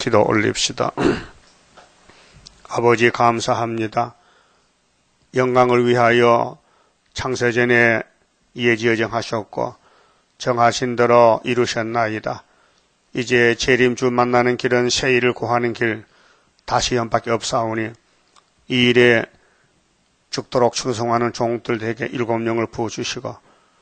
기도 올립시다. 아버지 감사합니다. 영광을 위하여 창세전에 예지여정하셨고 정하신 대로 이루셨나이다. 이제 재림주 만나는 길은 새 일을 구하는 길 다시 연밖에 없사오니 이 일에 죽도록 충성하는 종들에게 7명을 부어주시고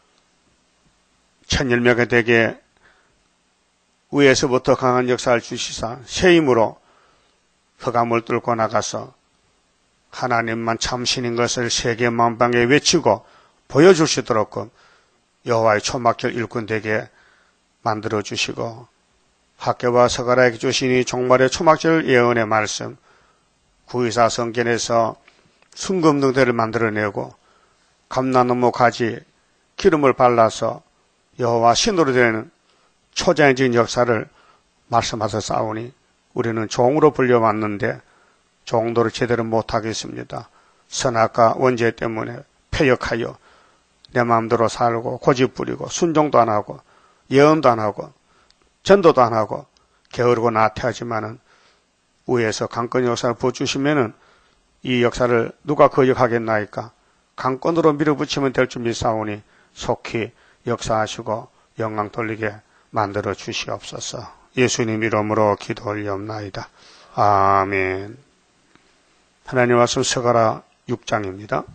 천열명에 되게 위에서부터 강한 역사를 주시사 새 힘으로 흑암을 뚫고 나가서 하나님만 참신인 것을 세계 만방에 외치고 보여줄 수 있도록 여호와의 초막절 일꾼 되게 만들어 주시고 학교와 서가라에게 주시니 종말의 초막절 예언의 말씀 구의사 성전에서 순금등대를 만들어내고 감나무 가지 기름을 발라서 여호와 신으로 되는 초자연적인 역사를 말씀하셔 싸우니 우리는 종으로 불려왔는데 종도를 제대로 못하겠습니다. 선악과 원죄 때문에 패역하여 내 마음대로 살고 고집부리고 순종도 안 하고 예언도 안 하고 전도도 안 하고 게으르고 나태하지만은 위에서 강권 역사를 부어주시면은 이 역사를 누가 거역하겠나이까? 강권으로 밀어붙이면 될 줄 믿사오니 속히 역사하시고 영광 돌리게 만들어 주시옵소서. 예수님 이름으로 기도 올리옵나이다. 아멘. 하나님 말씀 서가라 6장입니다.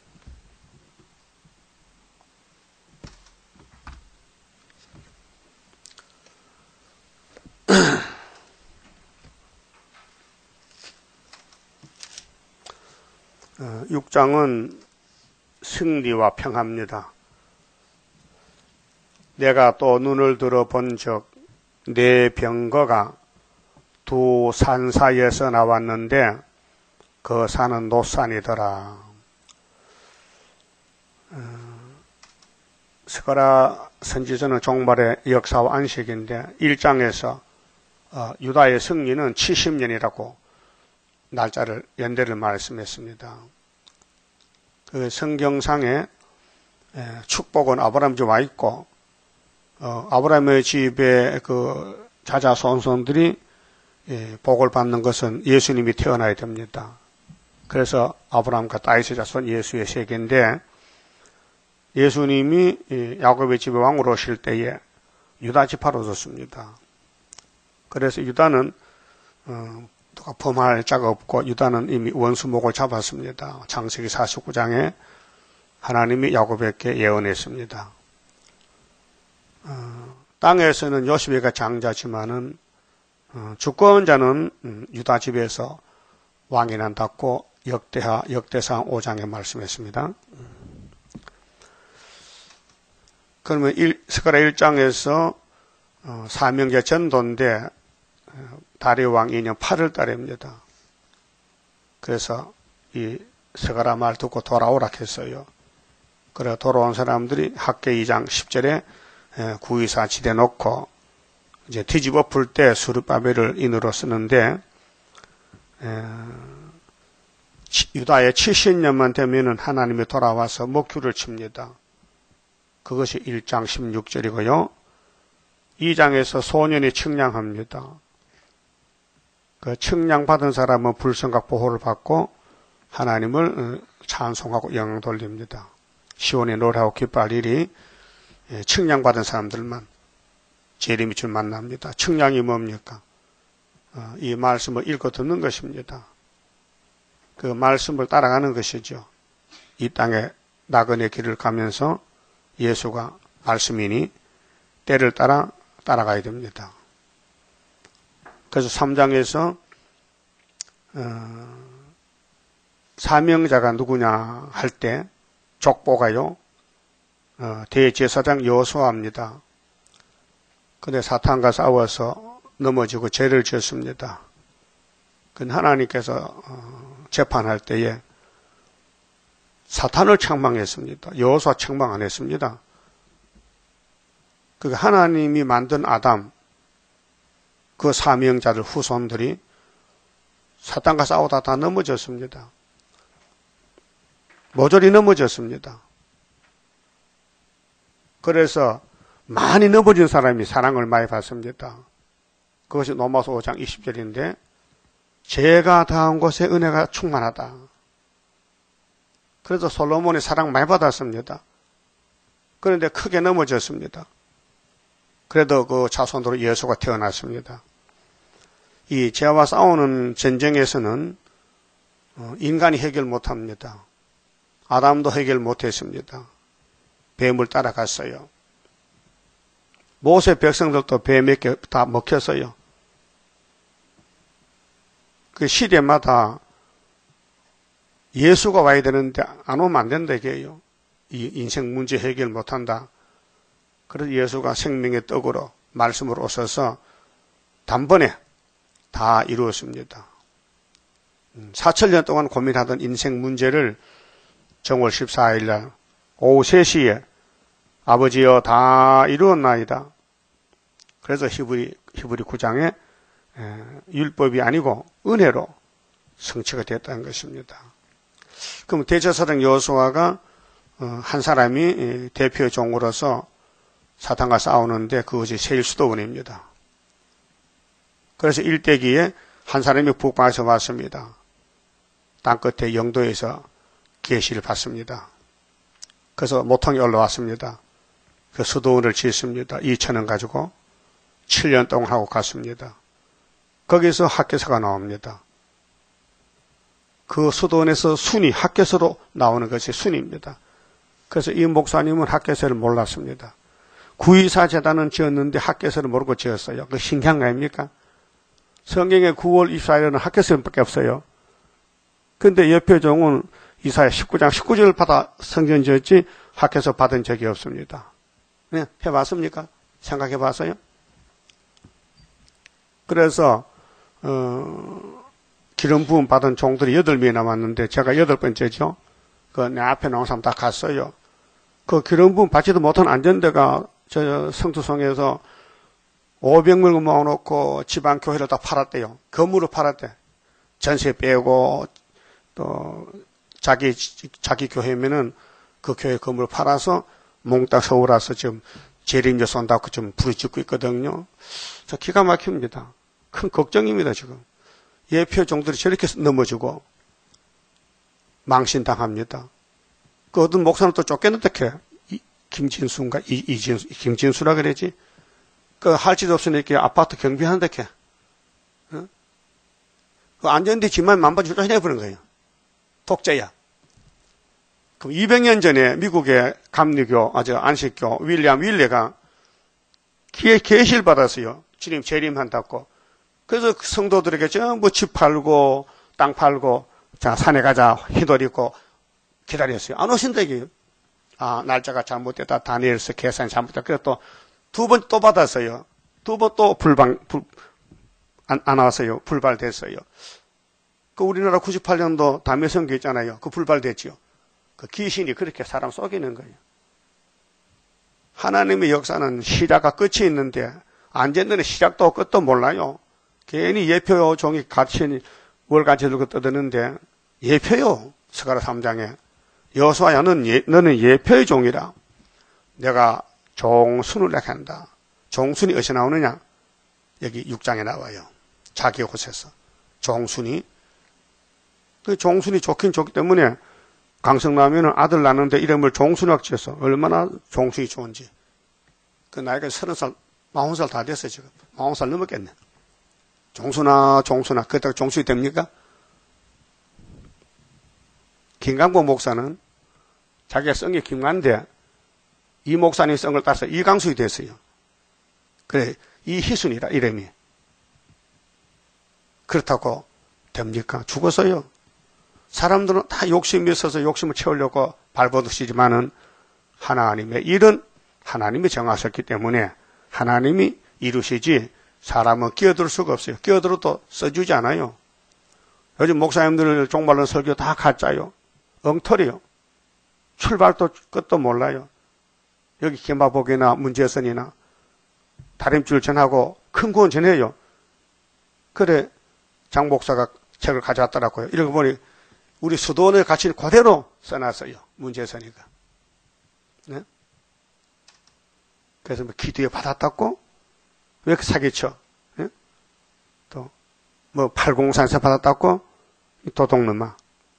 육 장은 승리와 평화입니다. 내가 또 눈을 들어 본즉 내 병거가 두 산 사이에서 나왔는데 그 산은 노산이더라. 스가랴 선지서는 종말의 역사와 안식인데 1장에서 유다의 승리는 70년이라고 날짜를 연대를 말씀했습니다. 그 성경상에 축복은 아브라함 집에 와 있고 아브라함의 집에 그 자자손손들이 복을 받는 것은 예수님이 태어나야 됩니다. 그래서 아브라함과 다윗의 자손 예수의 세계인데 예수님이 야곱의 집에 왕으로 오실 때에 유다 지파로 줬습니다. 그래서 유다는 누가 범할 자가 없고 유다는 이미 원수목을 잡았습니다. 창세기 49장에 하나님이 야곱에게 예언했습니다. 땅에서는 요셉이가 장자지만은 주권자는 유다 집에서 왕이 난다고 역대상 5장에 말씀했습니다. 그러면 스가랴 1장에서 사명제 전도인데 다리오 왕 2년 8월 달입니다. 그래서 이 스가랴 말 듣고 돌아오라 했어요. 그래 돌아온 사람들이 학계 2장 10절에 구의사 지대 놓고 이제 뒤집어 풀 때 수르바벨을 인으로 쓰는데 유다의 70년만 되면은 하나님이 돌아와서 목줄을 칩니다. 그것이 1장 16절이고요. 2장에서 소년이 측량합니다. 그 측량받은 사람은 불성각 보호를 받고 하나님을 찬송하고 영광 돌립니다. 시온에 노래하고 기뻐할 일이 측량받은 사람들만 재림 밑을 만납니다. 측량이 뭡니까? 이 말씀을 읽고 듣는 것입니다. 그 말씀을 따라가는 것이죠. 이 땅에 나그네 길을 가면서 예수가 말씀이니 때를 따라가야 됩니다. 그래서 3장에서 사명자가 누구냐 할 때 족보가요 대제사장 여호수아입니다. 근데 사탄과 싸워서 넘어지고 죄를 지었습니다. 근데 하나님께서 재판할 때에 사탄을 책망했습니다. 여호수아 책망 안 했습니다. 그 하나님이 만든 아담 그 사명자들 후손들이 사탄과 싸우다 다 넘어졌습니다. 모조리 넘어졌습니다. 그래서 많이 넘어진 사람이 사랑을 많이 받습니다. 그것이 로마서 5장 20절인데 죄가 당한 곳에 은혜가 충만하다. 그래서 솔로몬이 사랑 많이 받았습니다. 그런데 크게 넘어졌습니다. 그래도 그 자손으로 예수가 태어났습니다. 이 죄와 싸우는 전쟁에서는 인간이 해결 못합니다. 아담도 해결 못했습니다. 뱀을 따라갔어요. 모세 백성들도 뱀에게 다 먹혔어요. 그 시대마다 예수가 와야 되는데 안 오면 안 된다 이게요. 이 인생 문제 해결 못한다. 그래서 예수가 생명의 떡으로 말씀으로 오셔서 단번에 다 이루었습니다. 4,000년 동안 고민하던 인생 문제를 정월 14일 날 오후 3시에 아버지여 다 이루었나이다. 그래서 히브리 9장에 율법이 아니고 은혜로 성취가 됐다는 것입니다. 그럼 대제사장 여호수아가 한 사람이 대표 종으로서 사탄과 싸우는데 그것이 세일 수도원입니다. 그래서 일대기에 한 사람이 북방에서 왔습니다. 땅끝에 영도에서 계시를 받습니다. 그래서 모통이 올라왔습니다. 그 수도원을 짓습니다. 2,000원 가지고 7년 동안 하고 갔습니다. 거기서 학교서가 나옵니다. 그 수도원에서 순이 학교서로 나오는 것이 순입니다. 그래서 이 목사님은 학교서를 몰랐습니다. 구이사 재단은 지었는데 학교서를 모르고 지었어요. 그 신기한 거 아닙니까? 성경에 9월 24일에는 학교서밖에 없어요. 근데 옆에 종은 이사야 19장 19절을 받아 성전 지었지 학교서 받은 적이 없습니다. 네, 해봤습니까? 생각해봤어요? 그래서 기름 부음 받은 종들이 8명이 남았는데 제가 8번째죠. 그 내 앞에 나온 사람 다 갔어요. 그 기름 부음 받지도 못한 안전대가 저 성투성에서 500명 모아놓고 지방교회를 다 팔았대요. 건물을 팔았대. 전세 빼고 또 자기 교회면은 그 교회 건물을 팔아서 몽땅 서울 와서 지금 재림여 쏜다고 좀 부르짖고 있거든요. 저 기가 막힙니다. 큰 걱정입니다, 지금. 예표 종들이 저렇게 넘어지고 망신당합니다. 그 어떤 목사는 또 쫓겨났다 캐. 김진수인가? 김진수라 그러지? 그 할 짓 없으니 이렇게 아파트 경비하는데 캐. 어? 그 안전대 집만 만바지 쫓아내버린 거예요. 독재야. 그럼 200년 전에 미국의 감리교, 안식교, 윌리엄 윌레가 계시를 받았어요. 주님 재림한다고. 그래서 성도들에게 전부 집 팔고, 땅 팔고, 자, 산에 가자, 휘돌 입고 기다렸어요. 안 오신다, 이게요. 아, 날짜가 잘못됐다. 다니엘서 계산이 잘못됐다. 그래서 또 두 번 또 받았어요. 두 번 또 안 왔어요. 불발됐어요. 그 우리나라 98년도 담요선교 있잖아요. 그 불발됐죠. 그 귀신이 그렇게 사람 속이는 거예요. 하나님의 역사는 시작과 끝이 있는데 안전들은 시작도 끝도 몰라요. 괜히 예표 종이 같이 월간지 들고 떠드는데 예표요. 스가랴 3장에 여호수아야 너는 예표의 종이라. 내가 종순을 내게 한다. 종순이 어디서 나오느냐? 여기 6장에 나와요. 자기 곳에서. 종순이. 그 종순이 좋긴 좋기 때문에 강성나면은 아들 낳는데 이름을 종순이라고 지었어. 얼마나 종순이 좋은지. 그 나이가 30살, 40살 다 됐어요, 지금. 40살 넘었겠네. 종순아. 그때가 종순이 됩니까? 김강복 목사는 자기가 성이 김간데 이 목사님 성을 따서 이강수이 됐어요. 그래, 이희순이라 이름이. 그렇다고 됩니까? 죽었어요. 사람들은 다 욕심이 있어서 욕심을 채우려고 발버둥치지만은 하나님의 일은 하나님이 정하셨기 때문에 하나님이 이루시지 사람은 끼어들 수가 없어요. 끼어들어도 써주지 않아요. 요즘 목사님들 종말론 설교 다 가짜요. 엉터리요. 출발도 끝도 몰라요. 여기 김바복이나 문재선이나 다림줄 전하고 큰 구원 전해요. 그래 장 목사가 책을 가져왔더라고요. 읽어보니 우리 수도원의 가치를 그대로 써놨어요. 문재선이가. 네? 그래서 뭐 기도에 받았다고? 왜 이렇게 사기쳐? 네? 또 뭐 팔공산세 받았다고 도둑놈아.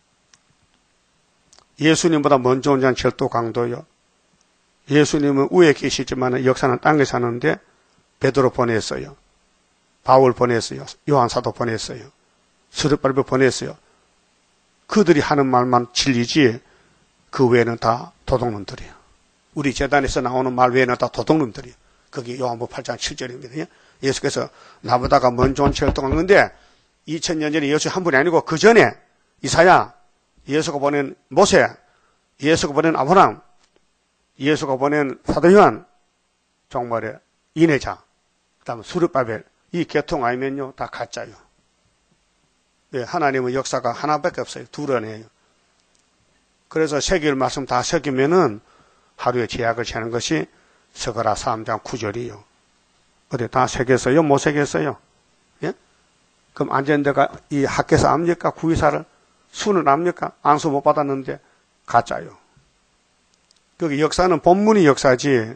예수님보다 먼저 온 자는 절도 강도요. 예수님은 위에 계시지만 역사는 땅에 사는데 베드로 보냈어요. 바울 보냈어요. 요한사도 보냈어요. 스룹바벨 보냈어요. 그들이 하는 말만 진리지 그 외에는 다 도둑놈들이에요. 우리 제단에서 나오는 말 외에는 다 도둑놈들이에요. 그게 요한복음 8장 7절입니다. 예수께서 나보다가 먼저 온 절도한 건데 2000년 전에 예수 한 분이 아니고 그 전에 이사야, 예수가 보낸 모세, 예수가 보낸 아브라함, 예수가 보낸 사도 요한, 정말의 인회자, 그다음 스룹바벨, 이 계통 아니면요 다 가짜요. 네, 하나님의 역사가 하나밖에 없어요. 둘이에요. 그래서 새길 말씀 다 새기면은 하루에 제약을 채는 것이 서가라 3장 9절이요. 어디 다 새겼어요? 못 새겼어요? 예? 그럼 안전대가 이 학교에서 압니까? 구의사를? 수는 압니까? 안수 못 받았는데 가짜요. 거기 역사는 본문이 역사지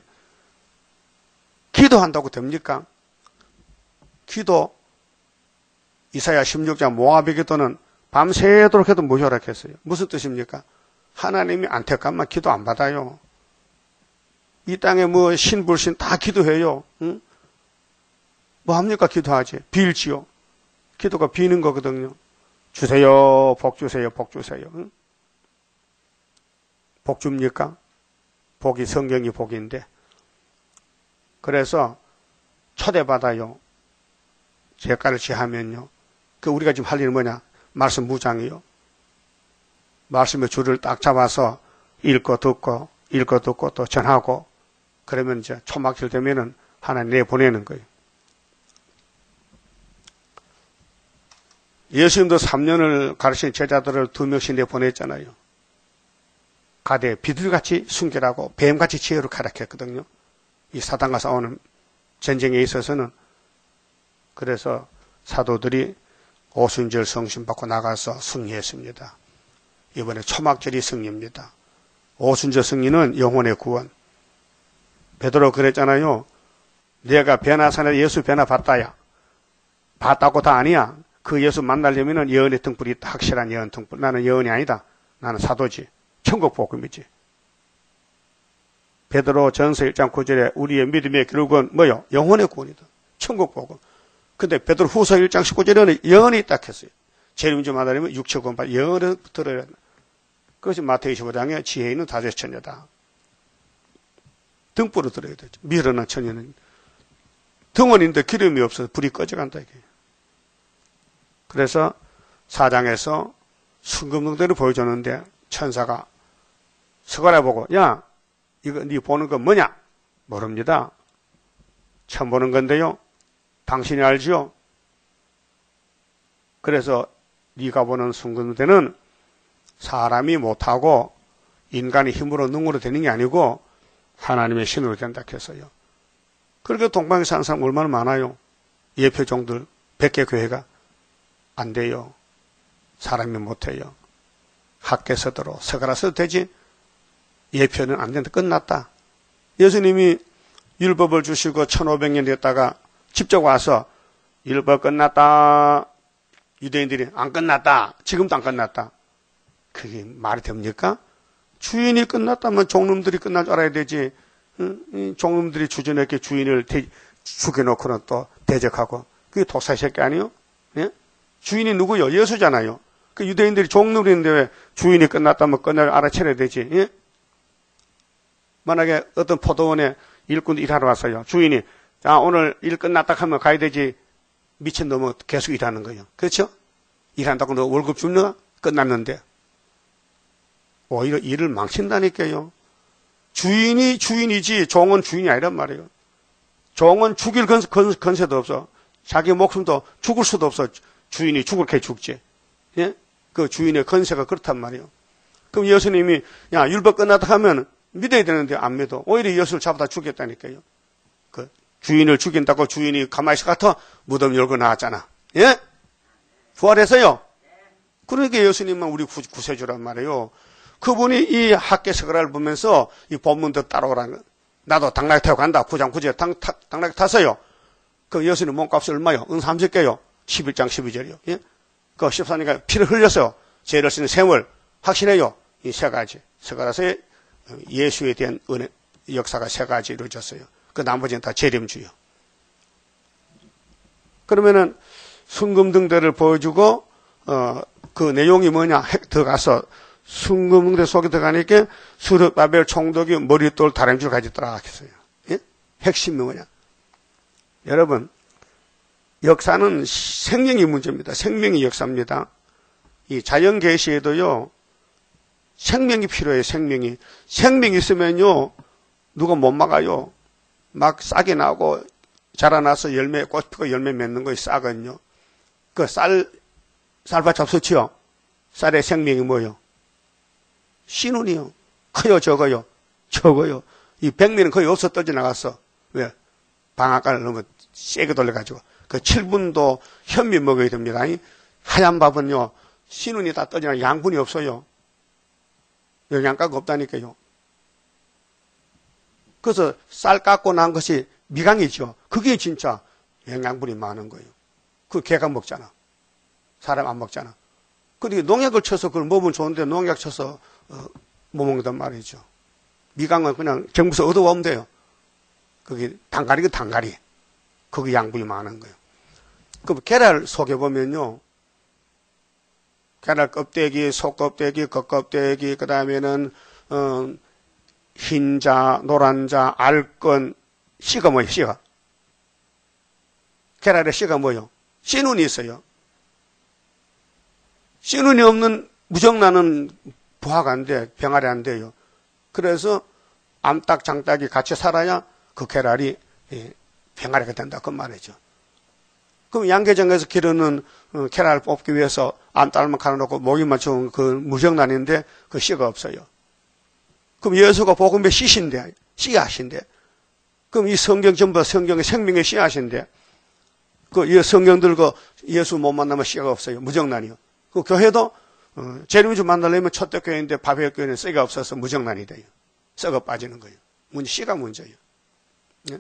기도한다고 됩니까? 기도 이사야 16장 모압의 기도는 밤새도록 해도 무효락했어요. 무슨 뜻입니까? 하나님이 안타깝만 기도 안 받아요. 이 땅에 뭐 신불신 다 기도해요. 응? 뭐 합니까? 기도하지. 빌지요. 기도가 비는 거거든요. 주세요. 복 주세요. 복 주세요. 응? 복 줍니까? 복이 성경이 복인데. 그래서 초대받아요. 제가를 취하면요. 그 우리가 지금 할 일은 뭐냐? 말씀 무장이요. 말씀의 줄을 딱 잡아서 읽고 듣고 또 전하고 그러면 이제 초막질 되면은 하나님 내보내는 거예요. 예수님도 3년을 가르친 제자들을 2명씩 내보냈잖아요. 가대 비둘같이 순결하고 뱀같이 지혜로 가르쳤거든요. 이 사단과 싸우는 전쟁에 있어서는. 그래서 사도들이 오순절 성신 받고 나가서 승리했습니다. 이번에 초막절이 승리입니다. 오순절 승리는 영혼의 구원. 베드로 그랬잖아요. 내가 변화산에 예수 변화 봤다야. 봤다고 다 아니야. 그 예수 만나려면 예언의 등불이 있다. 확실한 예언 등불. 나는 예언이 아니다. 나는 사도지. 천국 복음이지. 베드로 전서 1장 9절에 우리의 믿음의 결국은 뭐요? 영혼의 구원이다. 천국 복음. 근데 베드로 후서 1장 19절에는 영혼이 있다 했어요. 재림 좀 하다면 육체 구원받 영혼을 들어야 한다. 그것이 마태복음 25장에 지혜 있는 다섯 처녀다. 등불을 들어야 되죠. 미련한 처녀는 등원인데 기름이 없어서 불이 꺼져간다 이게. 그래서 4장에서 순금등대를 보여줬는데 천사가 서가라 보고 야 이거 네 보는 건 뭐냐? 모릅니다. 처음 보는 건데요. 당신이 알지요? 그래서 네가 보는 순금등대는 사람이 못하고 인간의 힘으로 능으로 되는 게 아니고 하나님의 신으로 된다 했어요. 그렇게 동방에 사는 사람 얼마나 많아요. 예표종들 100개 교회가 안 돼요. 사람이 못해요. 학계 서도록 서가라 써도 되지. 예표는 안 된다. 끝났다. 예수님이 율법을 주시고 1500년 됐다가 직접 와서 율법 끝났다. 유대인들이 안 끝났다. 지금도 안 끝났다. 그게 말이 됩니까? 주인이 끝났다면 종놈들이 끝난 줄 알아야 되지. 종놈들이 주저넘게 주인을 죽여놓고는 또 대적하고. 그게 독사의 새끼 아니에요? 예? 주인이 누구요? 예수잖아요. 그 유대인들이 종놈인데 왜 주인이 끝났다면 끝날 알아채려야 되지. 예? 만약에 어떤 포도원에 일꾼이 일하러 왔어요. 주인이 자 오늘 일 끝났다 하면 가야 되지. 미친놈은 계속 일하는 거예요. 그렇죠? 일한다고 너 월급 줍나? 끝났는데. 오히려 일을 망친다니까요. 주인이 주인이지 종은 주인이 아니란 말이에요. 종은 죽일 건세도 없어. 자기 목숨도 죽을 수도 없어. 주인이 죽을 게 죽지. 예? 그 주인의 건세가 그렇단 말이에요. 그럼 예수님이 야 율법 끝났다 하면 믿어야 되는데 안 믿어. 오히려 예수를 잡아다 죽였다니까요. 그 주인을 죽인다고 주인이 가만히 있을 것 같아 무덤 열고 나왔잖아. 예? 부활해서요. 그러니까 예수님은 우리 구세주란 말이에요. 그분이 이 학계 서가라를 보면서 이 본문도 따라오라는 거. 나도 당나귀 타고 간다. 9장 9절에 당나귀 탔어요. 그 예수님 몸값이 얼마요? 은 30개요. 11장 12절이요. 예? 그 14년간 피를 흘려서 죄를 쓰는 셈을 확신해요. 이 세 가지. 스가랴서의 예수에 대한 은혜, 역사가 세 가지 이루어졌어요. 그 나머지는 다 재림주요. 그러면은 순금등대를 보여주고 그 내용이 뭐냐 들어가서 순금등대 속에 들어가니까 수르바벨 총독이 머릿돌 다림줄 가졌더라 했어요. 예? 핵심이 뭐냐? 여러분 역사는 생명이 문제입니다. 생명이 역사입니다. 이 자연 계시에도요 생명이 필요해요. 생명이 있으면요 누가 못 막아요. 막 싹이 나고 자라나서 열매 꽃 피고 열매 맺는 거에 싹은요. 그 쌀밭 잡수치요. 쌀의 생명이 뭐요? 씨눈이요. 커요 적어요? 적어요. 이 백미는 거의 없어 떠져 나갔어. 왜? 방앗간을 너무 세게 돌려가지고. 그 7분도 현미 먹어야 됩니다. 하얀 밥은요. 씨눈이 다 떠져 나가 양분이 없어요. 영양가가 없다니까요. 그래서 쌀 깎고 난 것이 미강이죠. 그게 진짜 영양분이 많은 거예요. 그 개가 먹잖아. 사람 안 먹잖아. 그러니까 농약을 쳐서 그걸 먹으면 좋은데 농약 쳐서 못 먹는단 말이죠. 미강은 그냥 정부에서 얻어오면 돼요. 그게 단가리가 단가리. 거기 양분이 많은 거예요. 그 계랄 속에 보면요. 계랄 껍데기, 속껍데기, 겉껍데기, 그 다음에는 흰자, 노란자, 알건, 씨가 뭐예요? 씨가. 계랄에 씨가 뭐예요? 씨눈이 있어요. 씨눈이 없는 무정란은 부화가 안 돼. 병아리 안 돼요. 그래서 암탉, 장닭이 같이 살아야 그 계랄이 병아리가 된다. 그 말이죠. 그럼 양계장에서 기르는 계랄을 뽑기 위해서 암탉만 갈아놓고 목이 맞춘 그 무정란인데 그 씨가 없어요. 그럼 예수가 복음의 씨신데, 씨앗인데. 그럼 이 성경 전부 성경의 생명의 씨앗인데, 그 성경 들고 예수 못 만나면 씨가 없어요. 무정란이요. 그 교회도 재림주 만나려면 첫대 교회인데 바벨 교회는 씨가 없어서 무정란이 돼요. 썩어 빠지는 거예요. 씨가 문제예요. 네?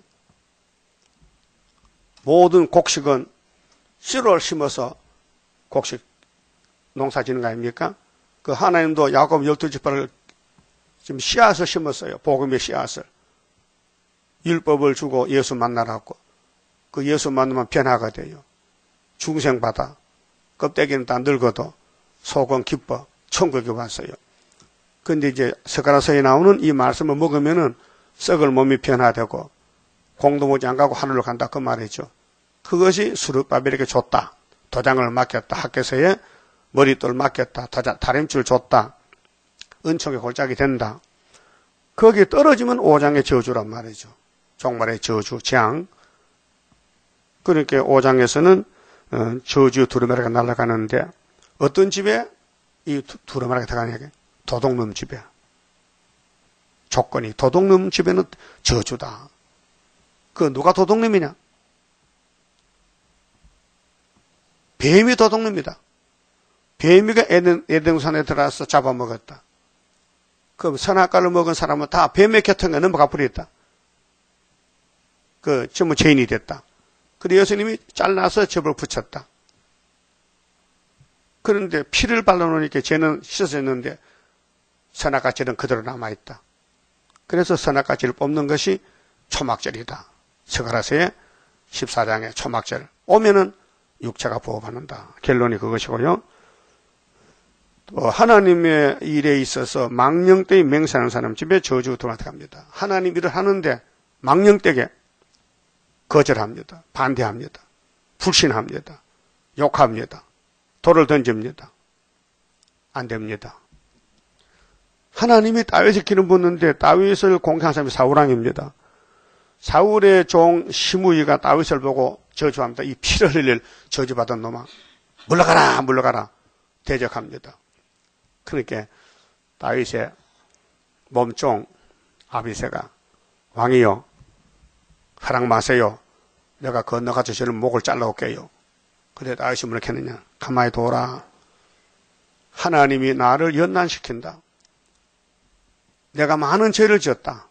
모든 곡식은 씨를 심어서 곡식 농사 지는 거 아닙니까? 그 하나님도 야곱 12지파를 지금 씨앗을 심었어요. 복음의 씨앗을. 율법을 주고 예수 만나라고. 그 예수 만나면 변화가 돼요. 중생받아. 껍데기는 다 늙어도 속은 기뻐. 천국에 왔어요. 근데 이제 스가랴서에 나오는 이 말씀을 먹으면은 썩을 몸이 변화되고 공도 오지 안 가고 하늘로 간다. 그 말이죠. 그것이 수르바벨에게 줬다. 도장을 맡겼다. 학교서에 머릿돌 맡겼다. 다림줄 줬다. 은총의 골짜기 된다. 거기에 떨어지면 5장의 저주란 말이죠. 종말의 저주, 재앙. 그러니까 5장에서는 저주 두루마리가 날아가는데 어떤 집에 이 두루마리가 들어가냐? 도둑놈 집에. 조건이 도둑놈 집에는 저주다. 그 누가 도둑놈이냐? 뱀이 도둑놈이다. 뱀이가 에덴산에 들어와서 잡아먹었다. 그럼 선악과를 먹은 사람은 다 뱀의 곁에 넘어가 버렸다. 전부 죄인이 됐다. 그래서 예수님이 잘라서 접을 붙였다. 그런데 피를 발라놓으니까 죄는 씻어졌는데 선악과죄는 그대로 남아있다. 그래서 선악과죄를 뽑는 것이 초막절이다. 스가랴서의 14장의 초막절. 오면은 육체가 보호받는다. 결론이 그것이고요. 또 하나님의 일에 있어서 망령되이 맹세하는 사람 집에 저주 들어갑니다. 하나님 일을 하는데 망령되게 거절합니다. 반대합니다. 불신합니다. 욕합니다. 돌을 던집니다. 안 됩니다. 하나님이 다윗을 기름 붓는데 다윗을 공개한 사람이 사울왕입니다. 사울의 종 시므이가 다윗을 보고 저주합니다. 이 피를 흘릴 저주받은 놈아 물러가라 물러가라 대적합니다. 그러니까 다윗의 몸종 아비새가 왕이여 하락 마세요. 내가 건너가서 저는 목을 잘라올게요. 그래 다윗이 뭐라고 했느냐. 가만히 둬라. 하나님이 나를 연난시킨다. 내가 많은 죄를 지었다.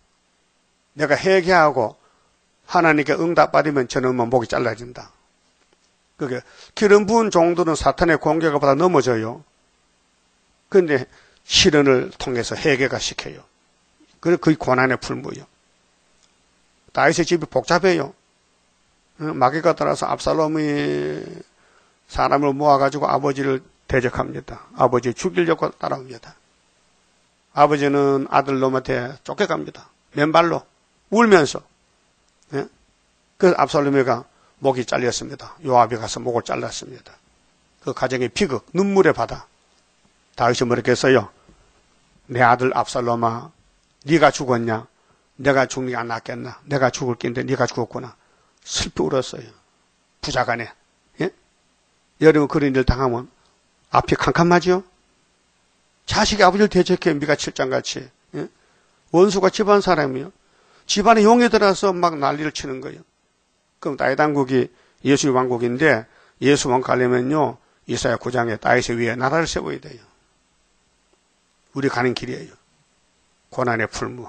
내가 회개하고 하나님께 응답받으면 저놈은 목이 잘라진다. 그게 기름 부은 종들은 사탄의 공격을 받아 넘어져요. 그런데 시련을 통해서 해결가 시켜요. 그래 거의 고난의 풀무요. 다윗의 집이 복잡해요. 마귀가 따라서 압살롬이 사람을 모아가지고 아버지를 대적합니다. 아버지 죽이려고 따라옵니다. 아버지는 아들놈한테 쫓겨갑니다. 맨발로 울면서. 예? 그래서 압살롬이가 목이 잘렸습니다. 요압이 가서 목을 잘랐습니다. 그 가정의 비극, 눈물의 바다. 다윗이 뭐라고 했어요? 내 아들 압살롬아, 네가 죽었냐? 내가 죽는 게 안 낫겠나? 내가 죽을 낀데 네가 죽었구나. 슬피 울었어요. 부자간에. 예? 여러분 그런 일 당하면 앞이 캄캄하죠? 자식이 아버지를 대적해 미가 7장같이. 예? 원수가 집안 사람이요. 집안에 용이 들어서 막 난리를 치는 거예요. 그럼 다윗 왕국이 예수의 왕국인데 예수 왕국 가려면요. 이사야 9장에 다윗의 위에 나라를 세워야 돼요. 우리 가는 길이에요. 고난의 풀무.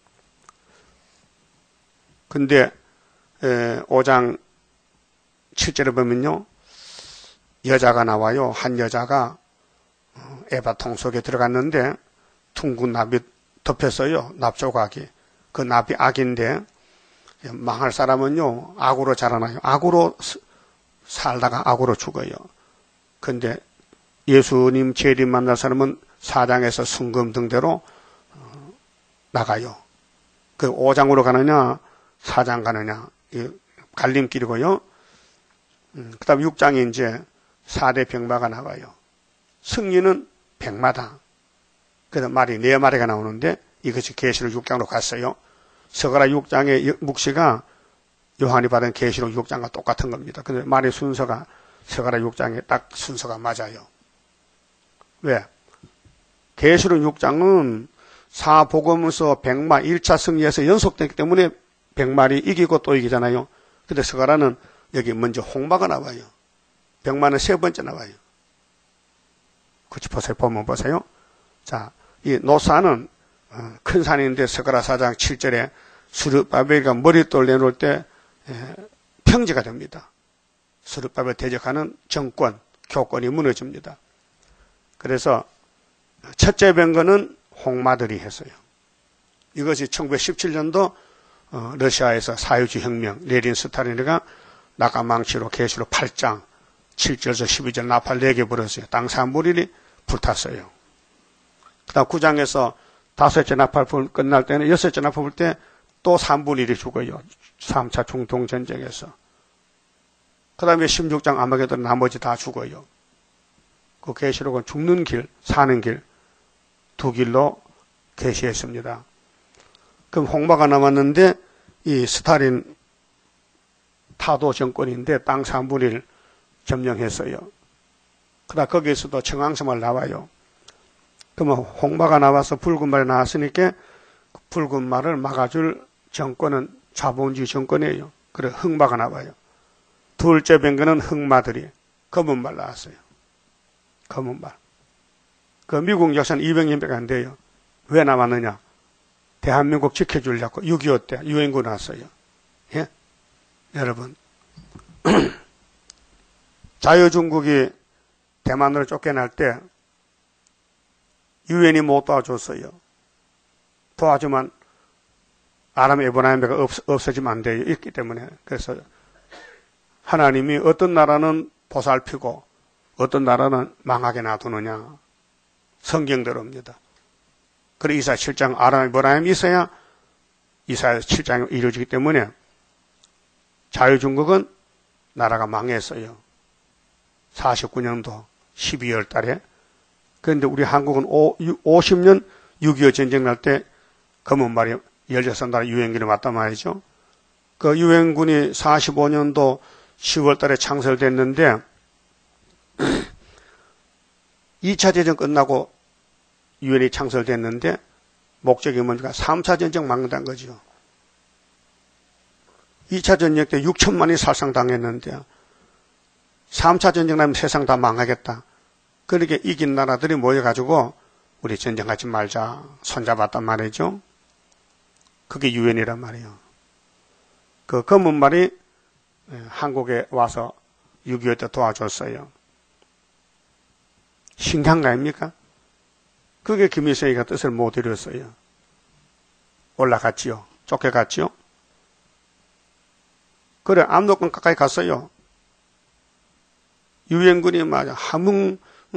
근데 5장 7절에 보면요. 여자가 나와요. 한 여자가 에바통 속에 들어갔는데 둥근 납이 덮였어요. 납조각이. 그 납이 악인데 망할 사람은요. 악으로 자라나요. 악으로 살다가 악으로 죽어요. 근데 예수님 재림 만날 사람은 사장에서 순금등대로 나가요. 그 5장으로 가느냐 4장 가느냐 갈림길이고요. 그 다음 6장에 이제 4대 병마가 나와요. 승리는 백마다. 그래서 말이 4마리가 나오는데 이것이 계시록 6장으로 갔어요. 서가라 6장의 묵시가 요한이 받은 계시록 6장과 똑같은 겁니다. 근데 말의 순서가 서가라 6장에 딱 순서가 맞아요. 왜? 계시록 6장은 사복음서 백마 1차 승리에서 연속됐기 때문에 백마리 이기고 또 이기잖아요. 근데 서가라는 여기 먼저 홍마가 나와요. 백마는 3번째 나와요. 그치 보세요. 보면 보세요. 자, 이 노사는 큰 산인데 서가라 4장 7절에 스룹바벨이 머릿돌 내놓을 때 평지가 됩니다. 스룹바벨 대적하는 정권, 교권이 무너집니다. 그래서 첫째 병거는 홍마들이 했어요. 이것이 1917년도 러시아에서 사회주의 혁명, 레닌 스탈린이가 나가망치로 계시록 8장 7절에서 12절 나팔 4개 불었어요. 땅 산불이 불탔어요. 그 다음 9장에서 5째 나팔 불 끝날 때는 6째 나팔 불 때 또 산불일이 죽어요. 3차 중동전쟁에서. 그 다음에 16장 아마게돈 나머지 다 죽어요. 그 계시록은 죽는 길, 사는 길, 두 길로 계시했습니다. 그럼 홍마가 남았는데 이 스탈린 타도 정권인데 땅 산불을 점령했어요. 그러다 거기에서도 청왕성을 나와요. 그러면 홍마가 나와서 붉은 말이 나왔으니까 붉은 말을 막아줄 정권은 자본주의 정권이에요. 그래 흑마가 나와요. 둘째 병거는 흑마들이 검은 말 나왔어요. 검은 말. 그 미국 역사는 200년밖에 안 돼요. 왜 남았느냐? 대한민국 지켜주려고 6.25 때 유엔군 왔어요. 예? 여러분 자유중국이 대만으로 쫓겨날 때 유엔이 못 도와줬어요. 도와주면 아람 에브라임배가 없어지면 안 돼요. 있기 때문에. 그래서 하나님이 어떤 나라는 보살피고 어떤 나라는 망하게 놔두느냐. 성경대로입니다. 그래 이사야 7장 아람 에브라임이 있어야 이사야 7장이 이루어지기 때문에 자유중국은 나라가 망했어요. 49년도 12월 달에. 그런데 우리 한국은 50년 6.25 전쟁 날 때 검은 말이 16나라 유엔군이 왔단 말이죠. 그 유엔군이 45년도 10월 달에 창설됐는데 2차 전쟁 끝나고 유엔이 창설됐는데 목적이 뭔가 3차 전쟁 막는다는 거죠. 2차 전쟁 때 6천만이 살상당했는데 3차 전쟁 나면 세상 다 망하겠다. 그렇게 이긴 나라들이 모여가지고 우리 전쟁하지 말자 손잡았단 말이죠. 그게 유엔이란 말이에요. 그 검은 말이 한국에 와서 6.25 때 도와줬어요. 신기한 거 아닙니까? 그게 김일성이가 뜻을 못 이뤘어요. 올라갔지요. 쫓겨갔지요. 그래, 압록강 가까이 갔어요. 유엔군이 맞아. 함흥,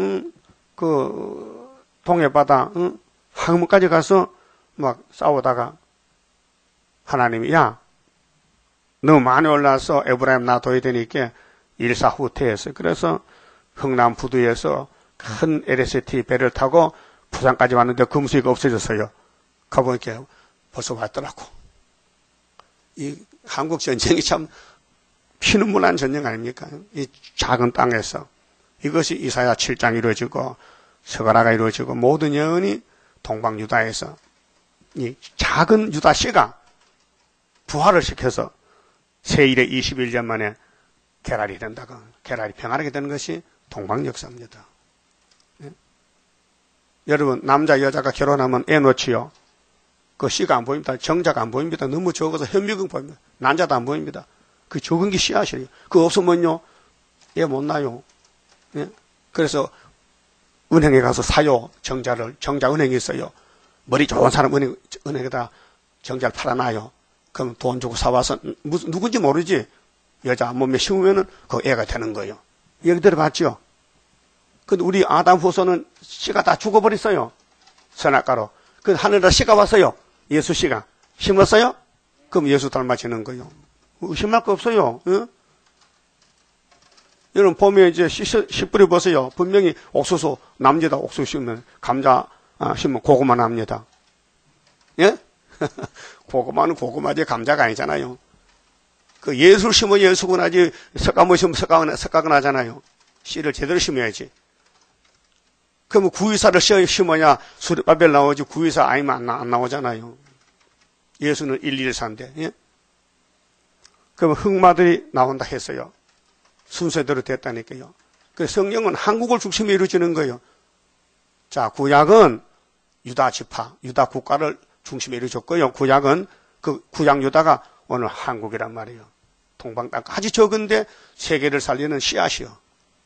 동해바다, 함흥까지 가서 막 싸우다가 하나님이, 야, 너무 많이 올라와서 에브라임 놔둬야 되니까 일사후퇴했어요. 그래서 흥남 부두에서 큰 LST 배를 타고 부산까지 왔는데 금수기가 없어졌어요. 가보니까 벌써 왔더라고. 이 한국 전쟁이 참 피눈물난 전쟁 아닙니까? 이 작은 땅에서 이것이 이사야 7장 이루어지고 서가라가 이루어지고 모든 예언이 동방유다에서 이 작은 유다씨가 부활을 시켜서 세일의 21년 만에 계랄이 된다고, 계랄이 평안하게 되는 것이 동방역사입니다. 네? 여러분, 남자 여자가 결혼하면 애 놓지요. 그 씨가 안 보입니다. 정자가 안 보입니다. 너무 적어서 현미경 보입니다. 난자도 안 보입니다. 그 적은 게 씨앗이에요. 그거 없으면요, 애 못 나요. 네? 그래서 은행에 가서 사요. 정자 은행이 있어요. 머리 좋은 사람 은행에다 정자를 팔아놔요. 그럼 돈 주고 사와서 누군지 모르지. 여자 몸에 심으면은 그 애가 되는 거예요. 얘기 들어봤죠? 근데 우리 아담 후손은 씨가 다 죽어버렸어요. 선악과로. 그 하늘에다 씨가 왔어요. 예수 씨가. 심었어요? 그럼 예수 닮아지는 거예요. 의심할 거 없어요. 응? 여러분 봄에 이제 씨 뿌리 보세요. 분명히 옥수수 납니다. 옥수수 심으면 감자 심으면 고구마 납니다. 예? 고구마는 고구마지 감자가 아니잖아요. 그 예수를 심으면 예수가 나지 석가모 심으면 석가가 나잖아요. 씨를 제대로 심어야지. 그러면 구이사를 심어야 수르바벨 나오지 구이사 아니면 안 나오잖아요. 예수는 114인데. 예? 그러면 흑마들이 나온다 했어요. 순서대로 됐다니까요. 그 성경은 한국을 중심에 이루어지는 거예요. 자, 구약은 유다 지파, 유다 국가를 중심에 이루어졌고요. 구약은 그 구약 유다가 오늘 한국이란 말이에요. 동방 땅 아주 적은데 세계를 살리는 씨앗이요.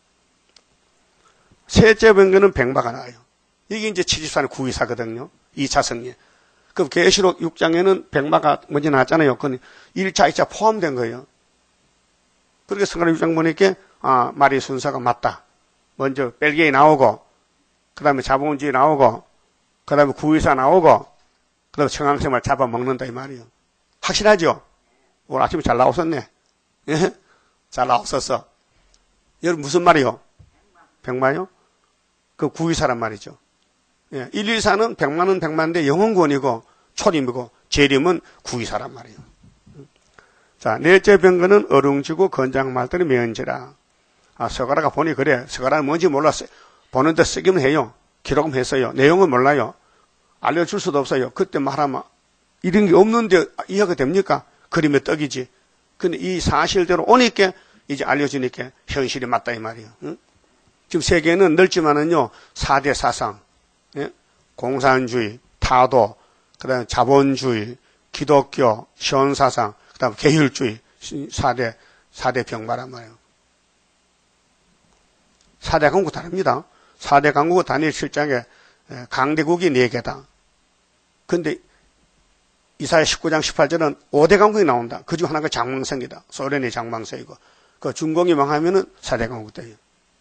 셋째 번개는 백마가 나와요. 이게 이제 74년 구이사거든요. 2차 성리. 그럼 계시록 6장에는 백마가 먼저 나왔잖아요. 그건 1차, 2차 포함된 거예요. 그렇게 성경 6장 보니까 말이 순서가 맞다. 먼저 벨기에 나오고 그 다음에 자본주의 나오고 그 다음에 구이사 나오고 그 다음에 청항생활 잡아먹는다 이 말이에요. 확실하죠? 오늘 아침에 잘 나오셨네. 예? 잘 나왔었어. 여러분 무슨 말이요? 백마요? 그 구이사란 말이죠. 예, 114는 백마는 백마인데 영혼구원이고 초림이고 재림은 구이사란 말이에요. 자, 넷째 병거는 어룽지고 건장말들이 면지라. 서가라가 보니 그래. 서가라는 뭔지 몰랐어요. 보는데 쓰기는 해요. 기록은 했어요. 내용은 몰라요. 알려줄 수도 없어요. 그때 말하면 이런 게 없는데 이해가 됩니까? 그림의 떡이지. 근데 이 사실대로 오니까 이제 알려주니까 현실이 맞다 이 말이에요. 응? 지금 세계는 넓지만은요 4대 사상, 예? 공산주의, 타도, 그다음에 자본주의, 기독교, 시온사상, 그다음 계율주의 4대 병마란 말이에요. 4대 강국 다릅니다. 4대 강국은 다니엘 7장에 강대국이 4개다. 근데 이사야 19장 18절은 5대 강국이 나온다. 그 중 하나가 장망성이다. 소련이 장망성이고 그 중공이 망하면은 4대 강국 돼요.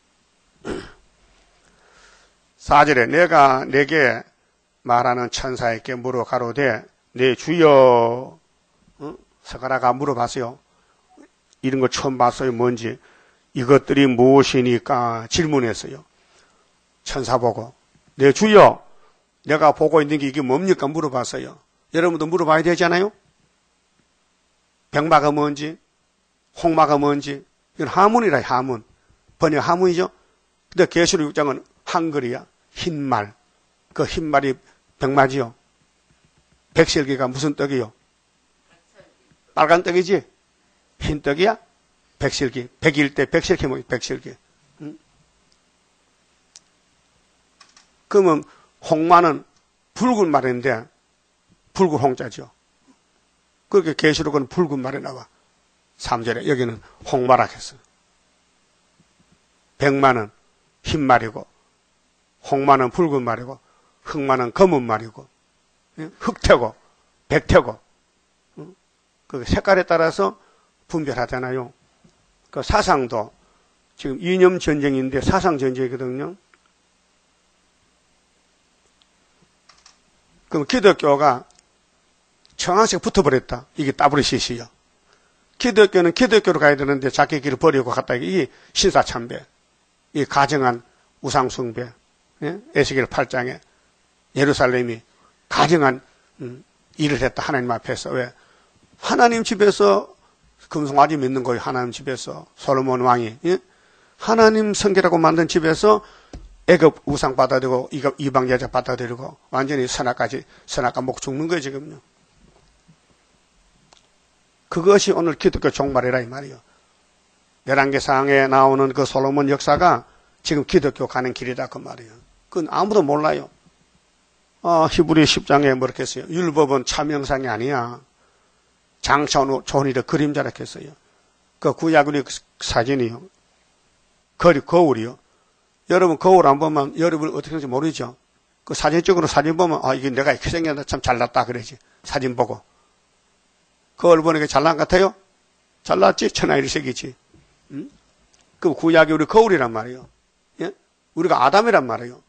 4절에 내가 내게 말하는 천사에게 물어 가로되 내 주여, 서가라가 물어봤어요. 이런 거 처음 봤어요. 뭔지. 이것들이 무엇이니까 질문했어요. 천사 보고 내 주여, 내가 보고 있는 게 이게 뭡니까 물어봤어요. 여러분도 물어봐야 되잖아요. 백마가 뭔지, 홍마가 뭔지. 이건 하문이라 하문. 번역 하문이죠. 근데 계시록 6장은 한글이야. 흰말. 그 흰말이 백마지요. 백설기가 무슨 떡이요? 빨간 떡이지? 흰 떡이야? 백설기. 백일 때 백설기 뭐 백설기. 응? 그러면 홍마는 붉은 말인데 붉은 홍자죠. 그렇게 계시록은 붉은 말이 나와. 3절에 여기는 홍마라 했어요. 백마는 흰 말이고, 홍마는 붉은 말이고, 흑마는 검은 말이고, 흑태고, 백태고, 그 색깔에 따라서 분별하잖아요. 그 사상도 지금 이념 전쟁인데 사상 전쟁이거든요. 그럼 기독교가 청한색 붙어버렸다. 이게 따브르시시요. 기독교는 기독교로 가야 되는데 자기 길을 버리고 갔다. 이게 신사참배, 이 가정한 우상숭배, 에스겔 8장에 예루살렘이 가정한 일을 했다. 하나님 앞에서. 왜? 하나님 집에서 금송아지 믿는 거예요. 하나님 집에서 솔로몬 왕이 하나님 성결하고 만든 집에서 애굽 우상 받아들이고 이방 여자 받아들이고 완전히 선악과 목 죽는 거예요. 지금요. 그것이 오늘 기독교 종말이라 이 말이에요. 열왕기상에 나오는 그 솔로몬 역사가 지금 기독교 가는 길이다 그 말이에요. 그건 아무도 몰라요. 히브리 10장에 뭐렇게 했어요. 율법은 참형상이 아니야. 장차 좋은 일의 그림자라 했어요. 그 구약의 사진이요. 거울이요. 여러분 거울 안 보면 여러분 어떻게 하는지 모르죠. 그 사진 찍으로 사진 보면 이게 내가 이렇게 생겼다 참 잘났다 그러지. 사진 보고. 거울 보는 게 잘난 것 같아요? 잘났지? 천하일색이지. 그 구약이 우리 거울이란 말이에요. 예? 우리가 아담이란 말이에요.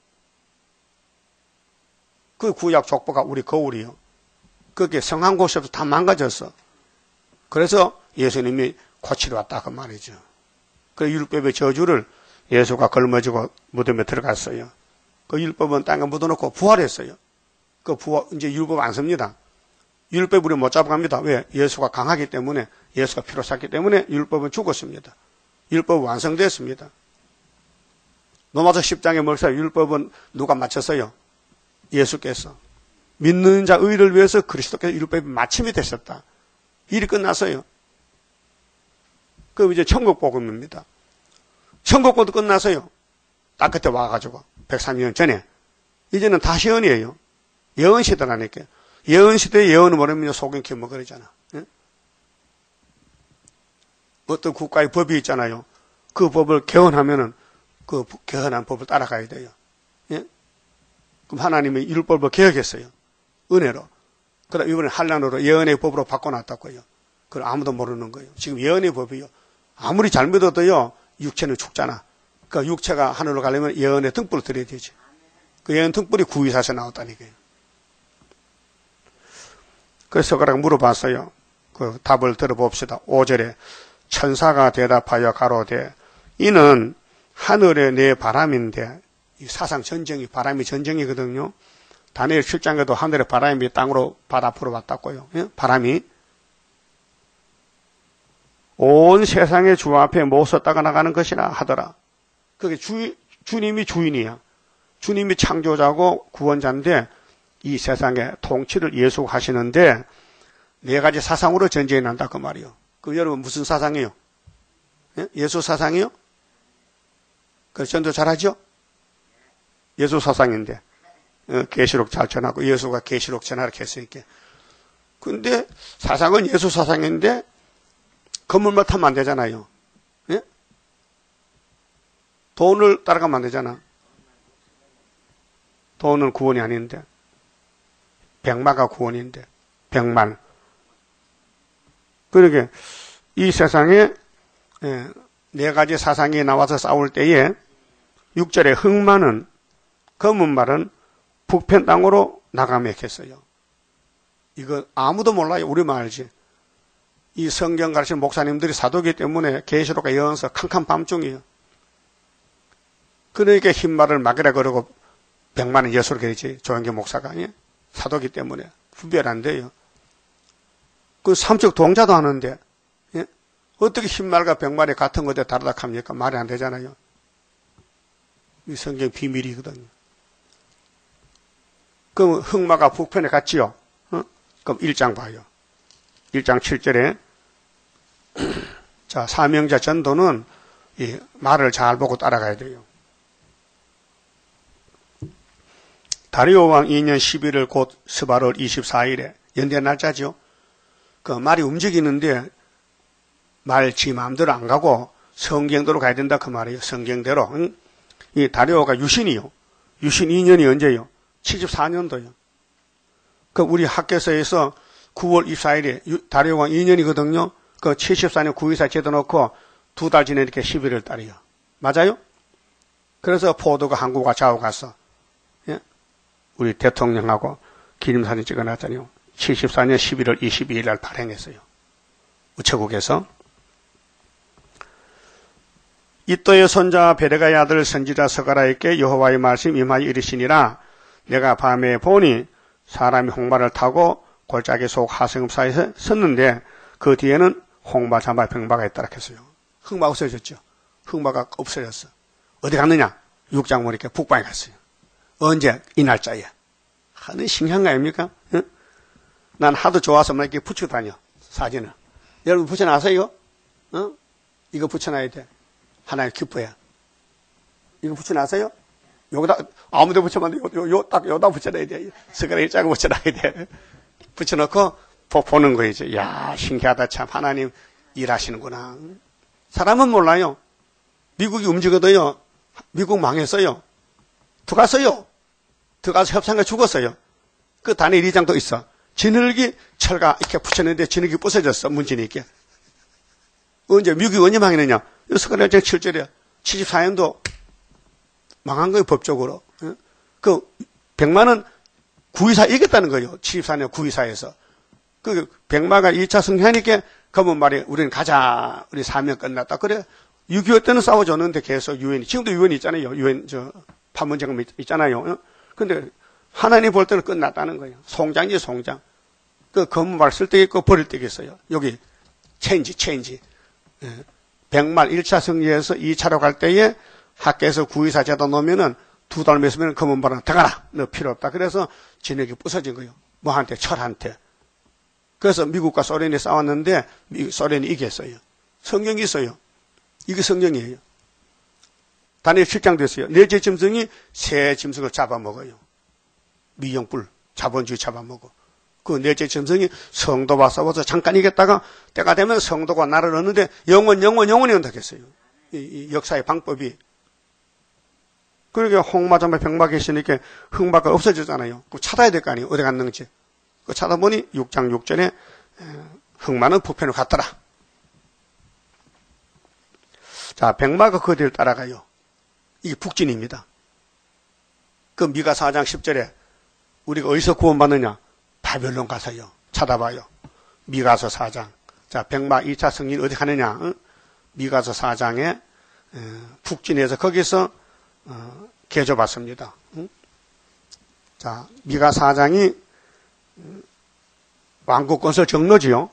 그 구약 족보가 우리 거울이요. 그게 성한 곳이 없어 다 망가졌어. 그래서 예수님이 고치러 왔다 그 말이죠. 그 율법의 저주를 예수가 걸머지고 무덤에 들어갔어요. 그 율법은 땅에 묻어놓고 부활했어요. 그 이제 율법 안 씁니다. 율법 우리 못 잡아갑니다. 왜? 예수가 강하기 때문에, 예수가 피로 샀기 때문에 율법은 죽었습니다. 율법은 완성됐습니다. 로마서 10장에 뭘써요? 율법은 누가 마쳤어요? 예수께서. 믿는 자 의를 위해서 그리스도께서 율법이 마침이 되셨다. 일이 끝났어요. 그럼 이제 천국 복음입니다. 천국 복음도 끝났어요. 딱 그때 와가지고 130년 전에. 이제는 다 시연이에요. 예언 시대라니까요. 예언 시대에 예언을 모르면 속인 기뭐 그러잖아. 예? 어떤 국가의 법이 있잖아요. 그 법을 개헌하면은 그 개헌한 법을 따라가야 돼요. 예? 그럼 하나님이 율법을 개혁했어요. 은혜로. 그다음 이번에 한란으로 예언의 법으로 바꿔놨다고요. 그걸 아무도 모르는 거예요. 지금 예언의 법이요. 아무리 잘 믿어도요. 육체는 죽잖아. 그러니까 육체가 하늘로 가려면 예언의 등불을 드려야 되지. 그 예언 등불이 구의사에서 나왔다니까요. 그래서 그렇게 물어봤어요. 그 답을 들어봅시다. 5절에 천사가 대답하여 가로되 이는 하늘의 내 바람인데 이 사상 전쟁이 바람이 전쟁이거든요. 다니엘 7장에도 하늘의 바람이 땅으로 바다 앞으로 왔다고요. 예? 바람이 온 세상의 주 앞에 못 섰다가 나가는 것이라 하더라. 그게 주님이 주인이야. 주님이 창조자고 구원자인데 이 세상의 통치를 예수가 하시는데 네 가지 사상으로 전쟁이 난다 그 말이요. 그 여러분 무슨 사상이요? 예? 예수 사상이요? 그 전도 잘하죠? 예수 사상인데 계시록 잘 전하고 예수가 계시록 전하라 했으니까. 근데 사상은 예수 사상인데 건물만 타면 안 되잖아요. 예? 돈을 따라가면 안 되잖아. 돈은 구원이 아닌데. 백마가 구원인데. 백만. 그러게 이 세상에 네 가지 사상이 나와서 싸울 때에 6절에 흑마는 검은 말은 북편 땅으로 나가며 했어요. 이거 아무도 몰라요. 우리만 알지. 이 성경 가르치는 목사님들이 사도기 때문에 계시록과 예언서 캄캄 밤중이에요. 그러니까 흰말을 막이라 그러고 백만은 예수로 그러지. 조영기 목사가. 예? 사도기 때문에 분별 안 돼요. 그 삼척 동자도 하는데 예? 어떻게 흰말과 백말이 같은 것에 다르다 합니까? 말이 안 되잖아요. 이 성경 비밀이거든요. 그럼 흑마가 북편에 갔지요. 그럼 1장 봐요. 1장 7절에 자 사명자 전도는 이 말을 잘 보고 따라가야 돼요. 다리오 왕 2년 11월 곧 스바롤 24일에 연대 날짜죠. 그 말이 움직이는데 말 지 마음대로 안 가고 성경대로 가야 된다 그 말이에요. 성경대로. 응? 이 다리오가 유신이요. 유신 2년이 언제요? 74년도요. 그 우리 학교에서 9월 24일에 다리오가 2년이거든요. 그 74년 9.24 제도 놓고 2달 지내니까 11월 달이요. 맞아요? 그래서 포도가 한국과 좌우 가서 예? 우리 대통령하고 기념사진 찍어놨잖아요. 74년 11월 22일 날 발행했어요. 우체국에서. 이또의 손자 베레가의 아들 선지자 서가라에게 여호와의 말씀 임하여 이르시니라. 내가 밤에 보니 사람이 홍마를 타고 골짜기 속 하승읍 사이에 섰는데 그 뒤에는 홍마, 자마, 병마가 있다라 했어요. 흑마 없어졌죠. 흑마가 없어졌어. 어디 갔느냐? 육장문 이렇게 북방에 갔어요. 언제? 이 날짜에. 하는 신기한 거 아닙니까? 응? 난 하도 좋아서 막 이렇게 붙이고 다녀. 사진을. 여러분 붙여놨어요? 어? 이거 붙여놔야 돼. 하나님 기뻐야. 이거 붙여놨어요? 여기다, 아무데 붙여면 안 돼. 딱 여기다 붙여놔야 돼. 스가라 일자고 붙여놔야 돼. 붙여놓고 보는 거이죠. 야, 신기하다. 참. 하나님 일하시는구나. 사람은 몰라요. 미국이 움직여도요. 미국 망했어요. 들어갔어요. 들어가서 협상가 죽었어요. 그 단일 이장도 있어. 진흙이 철가 이렇게 붙였는데 진흙이 부서졌어. 문진이 이렇게. 언제 미국이 언제 망했느냐? 스가랴 7절에 74년도 망한 거예요. 법적으로. 그 100만은 9.24 이겼다는 거예요. 74년 9.24에서. 그 100마가 2차 승리하니까 그러면 말이에요. 우리는 가자. 우리 사명 끝났다. 그래. 6.25 때는 싸워줬는데 계속 유엔이. 지금도 유엔이 있잖아요. 유엔 판문점 있잖아요. 근데 하나님 볼 때는 끝났다는 거예요. 송장이지 송장. 그 검말 쓸 때 있고 버릴 때 있어요. 여기 체인지. 100말 1차 승리해서 2차로 갈 때에 학교에서 9.24 제도 놓으면은 2달 mes으면 검은발은 들어가라. 너 필요 없다. 그래서 진흙이 부서진 거예요. 뭐한테? 철한테. 그래서 미국과 소련이 싸웠는데 소련이 이겼어요. 성경이 있어요. 이게 성경이에요. 다니엘 7장 됐어요. 넷째 짐승이 새 짐승을 잡아먹어요. 미영불, 자본주의 잡아먹어. 그 넷째 짐승이 성도와 싸워서 잠깐 이겼다가 때가 되면 성도가 나를 얻는데 영원히 온다겠어요. 이 역사의 방법이. 그러게 홍마자마 병마 계시니까 흑마가 없어졌잖아요. 그 찾아야 될 거 아니에요. 어디 갔는지. 그 찾아보니 6장 6절에 흑마는 부편으로 갔더라. 자, 병마가 그 뒤를 따라가요. 이게 북진입니다. 그 미가 4장 10절에 우리가 어디서 구원받느냐? 바벨론 가서요. 찾아봐요. 미가서 4장. 자, 병마 2차 승리는 어디 가느냐? 미가서 4장에 북진에서 거기서 개조받습니다. 자, 미가 4장이 왕국 건설 경로지요.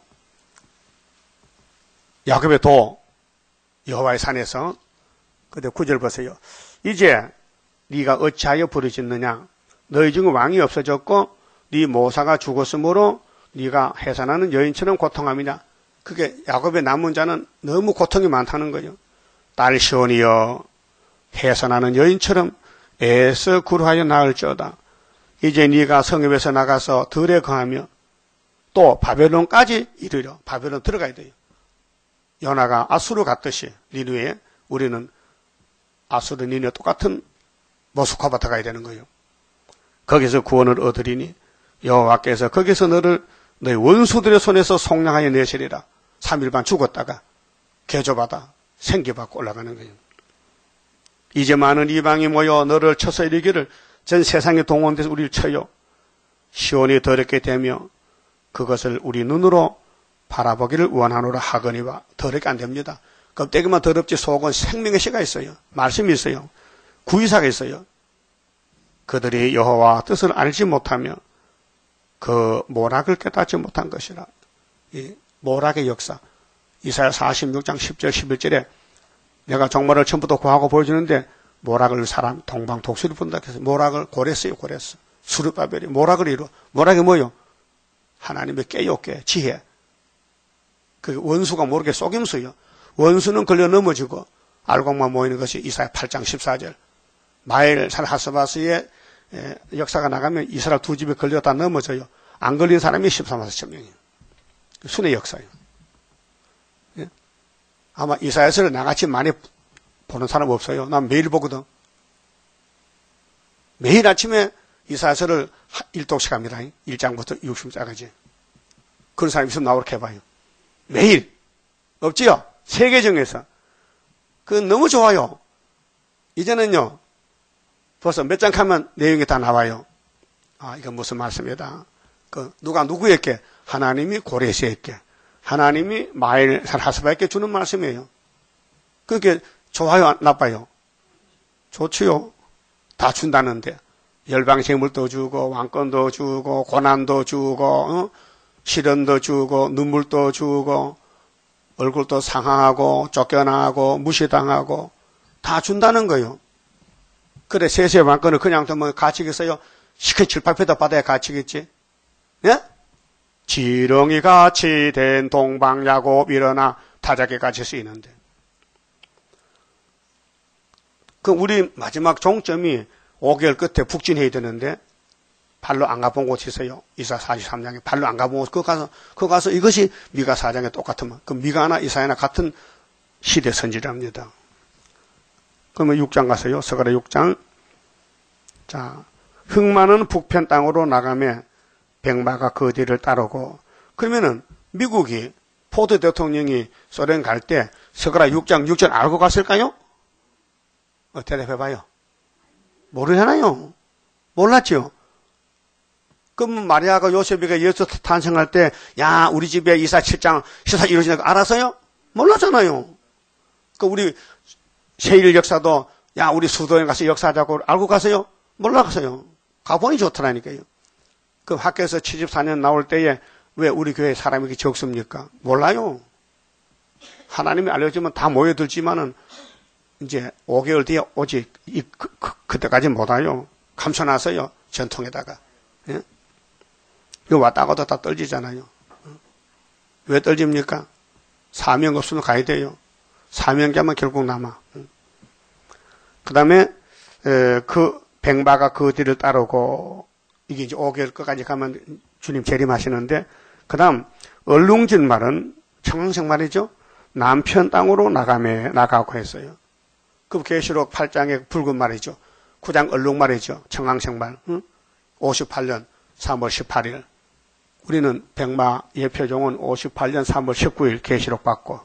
야곱의 도 여호와의 산에서. 근데 9절 보세요. 이제 네가 어찌하여 부르짖느냐? 너희 중에 왕이 없어졌고 네 모사가 죽었으므로 네가 해산하는 여인처럼 고통함이냐? 그게 야곱의 남은 자는 너무 고통이 많다는 거예요. 딸 시온이여 해산하는 여인처럼 애써 구루하여 나을지어다. 이제 네가 성읍에서 나가서 들에 거하며 또 바벨론까지 이르려. 바벨론 들어가야 돼요. 요나가 아수르 갔듯이 니누에 우리는 아수르 니누에 똑같은 모스크바트 가야 되는 거예요. 거기서 구원을 얻으리니 여호와께서 거기서 너희 원수들의 손에서 속량하여 내시리라. 3일 반 죽었다가 개조받아 생기받고 올라가는 거예요. 이제 많은 이방이 모여 너를 쳐서 이르기를 전 세상에 동원돼서 우리를 쳐요. 시온이 더럽게 되며 그것을 우리 눈으로 바라보기를 원하노라 하거니와 더럽게 안 됩니다. 껍데기만 더럽지 속은 생명의 씨가 있어요. 말씀이 있어요. 구의사가 있어요. 그들이 여호와 뜻을 알지 못하며 그 모락을 깨닫지 못한 것이라. 이 모락의 역사. 이사야 46장 10절 11절에 내가 정말을 처음부터 구하고 보여주는데 모락을 사람 동방 독수리 본다 해서 모락을 고랬어요. 고랬어. 수르바벨이 모락을 이루어. 모락이 뭐요? 하나님의 깨요깨 지혜. 그 원수가 모르게 속임수요. 원수는 걸려 넘어지고 알곡만 모이는 것이 이사야 8장 14절. 마엘 살하스바스의 역사가 나가면 이스라엘 두 집에 걸려다 넘어져요. 안 걸린 사람이 14만 4천 명이에요. 순의 역사예요. 예? 아마 이사야서를 나같이 많이 보는 사람 없어요. 난 매일 보거든. 매일 아침에 이사야서를 1독씩 합니다. 1장부터 60장까지. 그런 사람 있으면 나오게 해봐요. 매일. 없지요? 세계 중에서. 너무 좋아요. 이제는요, 벌써 몇 장 하면 내용이 다 나와요. 아, 이건 무슨 말씀이다. 누가 누구에게? 하나님이 고레스에게, 하나님이 마엘 하스바에게 주는 말씀이에요. 그게 좋아요, 나빠요? 좋지요. 다 준다는데. 열방세물도 주고, 왕권도 주고, 고난도 주고, 시련도 주고, 눈물도 주고, 얼굴도 상하고, 쫓겨나고, 무시당하고, 다 준다는 거예요. 그래, 세세 왕권을 그냥 두면 갇히겠어요? 시큰 칠팔패도 받아야 갇히겠지? 예? 지렁이 같이 된 동방야곱 일어나 타작에 갇힐 수 있는데. 우리 마지막 종점이 5개월 끝에 북진해야 되는데, 발로 안 가본 곳이 있어요. 이사 43장에 발로 안 가본 곳, 그거 가서 이것이 미가 4장에 똑같으면, 미가나 이사야나 같은 시대 선지랍니다. 그러면 6장 가서요. 스가랴 6장. 자, 흙 많은 북편 땅으로 나가며 백마가 그 뒤를 따르고. 그러면은 미국이 포드 대통령이 소련 갈 때 스가랴 6장 6절 알고 갔을까요? 대답해봐요. 모르잖아요. 몰랐죠. 그럼 마리아가 요셉이가 예수 탄생할 때, 야, 우리 집에 이사 7장 시사 이루어지는 거 알았어요? 몰랐잖아요. 우리 세일 역사도, 야, 우리 수도에 가서 역사하자고 알고 가세요? 몰랐어요. 가보니 좋더라니까요. 학교에서 74년 나올 때에 왜 우리 교회 사람이 이렇게 적습니까? 몰라요. 하나님이 알려주면 다 모여들지만은 이제 5개월 뒤에 오직 그때까지 못 와요. 감춰놨어요. 전통에다가. 예? 이거 왔다 가도 다 떨지잖아요. 왜 떨집니까? 사명 없으면 가야 돼요. 사명자만 결국 남아. 그 다음에 백마가 그 뒤를 따르고, 이게 이제 5개월 끝까지 가면 주님 재림하시는데, 그 다음 얼룽진 말은 청황색 말이죠. 남편 땅으로 나가고 했어요. 계시록 8장의 붉은 말이죠. 9장 얼룩 말이죠. 청황색 말. 58년 3월 18일. 우리는 백마 예표종은 58년 3월 19일 계시록 받고,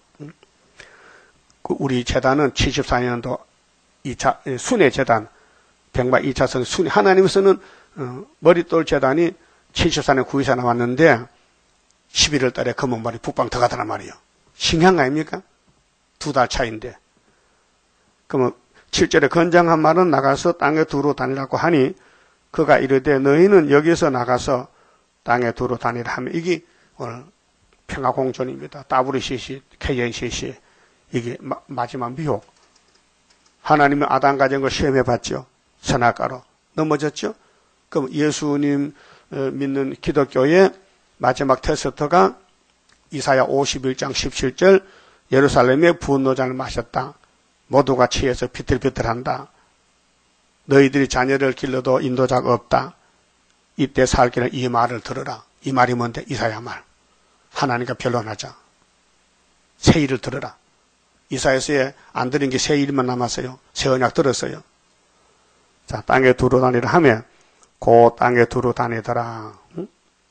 우리 재단은 74년도 2차 순회 재단, 백마 2차선 순회. 하나님께서는 머릿돌 재단이 74년 9위사 나왔는데 11월 달에 검은말이 북방 들어가더란 말이에요. 신기한 거 아닙니까? 2달 차인데. 그러면 7절에 건장한 말은 나가서 땅에 두루 다니라고 하니, 그가 이르되 너희는 여기서 나가서 땅에 두루 다니라 하면, 이게 오늘 평화공존입니다. WCC, KNCC, 이게 마지막 미혹. 하나님은 아담 가정을 시험해봤죠. 선악과로 넘어졌죠. 그럼 예수님 믿는 기독교의 마지막 테스트가 이사야 51장 17절, 예루살렘의 분노잔을 마셨다. 모두가 취해서 비틀비틀한다. 너희들이 자녀를 길러도 인도자가 없다. 이때 살기는 이 말을 들으라. 이 말이 뭔데? 이사야 말. 하나님과 변론하자. 새 일을 들으라. 이사야서에 안 들은 게 새 일만 남았어요. 새 언약 들었어요. 자, 땅에 두루 다니라 하면 그 땅에 두루 다니더라. 응?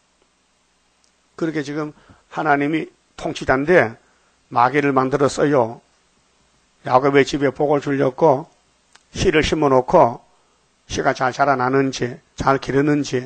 그렇게 지금 하나님이 통치자인데 마귀를 만들었어요. 야곱의 집에 복을 주려고 씨를 심어놓고 씨가 잘 자라나는지, 잘 기르는지,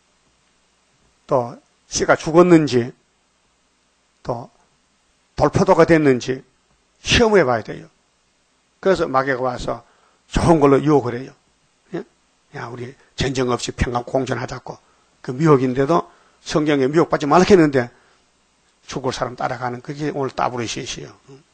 또 씨가 죽었는지, 또 돌포도가 됐는지 시험해 봐야 돼요. 그래서 마귀가 와서 좋은 걸로 유혹을 해요. 야, 우리 전쟁 없이 평강 공존하자고. 그 미혹인데도 성경에 미혹받지 말라 했는데 죽을 사람 따라가는 그게 오늘 WCC예요.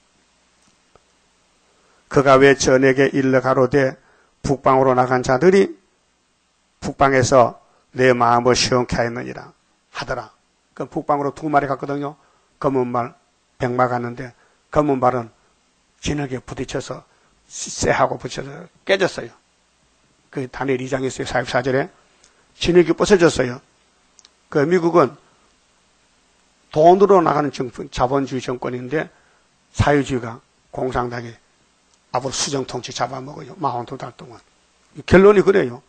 그가 왜 전에게 일러 가로되 북방으로 나간 자들이 북방에서 내 마음을 시원케 하였느니라 하더라. 그 북방으로 2마리 갔거든요. 검은 말, 백마 갔는데 검은 말은 진흙에 부딪혀서 쇠하고 부딪혀서 깨졌어요. 그 다니엘 2장에 있어요. 44절에 진흙이 부서졌어요. 그 미국은 돈으로 나가는 정권, 자본주의 정권인데 사회주의가 공산당이 앞으로 수정통치 잡아먹어요. 42달 동안. 결론이 그래요.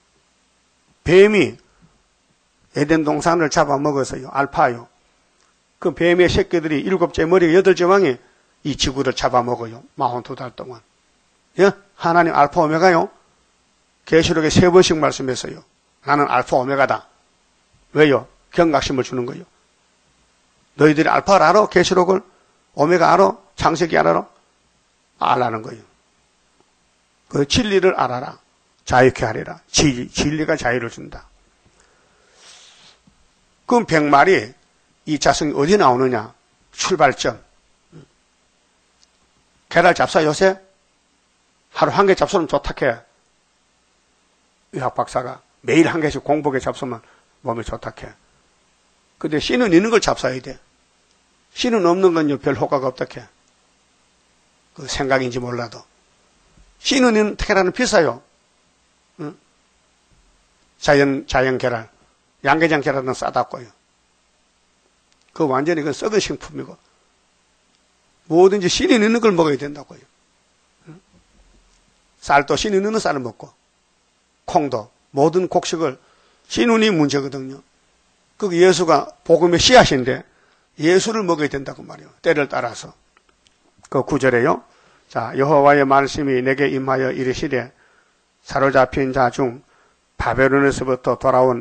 뱀이 에덴 동산을 잡아먹어서요. 알파요. 그 뱀의 새끼들이 7째 머리가 8째 왕이 이 지구를 잡아먹어요. 42달 동안. 예? 하나님 알파 오메가요. 계시록에 3번씩 말씀했어요. 나는 알파 오메가다. 왜요? 경각심을 주는 거예요. 너희들이 알파를 알아? 계시록을? 오메가 알아? 창세기 알아? 알라는 거예요. 그 진리를 알아라. 자유케 하리라. 진리가 자유를 준다. 그럼 100마리 이 자성이 어디 나오느냐? 출발점. 계란 잡사 요새? 하루 한 개 잡수면 좋다해. 의학 박사가 매일 한 개씩 공복에 잡수면 몸에 좋다해. 근데 씨는 있는 걸 잡숴야 돼. 씨는 없는 건요, 별 효과가 없다해. 그 생각인지 몰라도. 씨는 있는 계란은 비싸요. 응? 자연 계란. 양계장 계란은 싸다고요. 그 완전히 그 썩은 식품이고. 뭐든지 씨는 있는 걸 먹어야 된다고요. 응? 쌀도 씨는 있는 쌀을 먹고, 콩도, 모든 곡식을 씨눈이 문제거든요. 그 예수가 복음의 씨앗인데 예수를 먹어야 된다고 말이에요. 때를 따라서. 그 9절에요. 자, 여호와의 말씀이 내게 임하여 이르시되 사로잡힌 자 중 바벨론에서부터 돌아온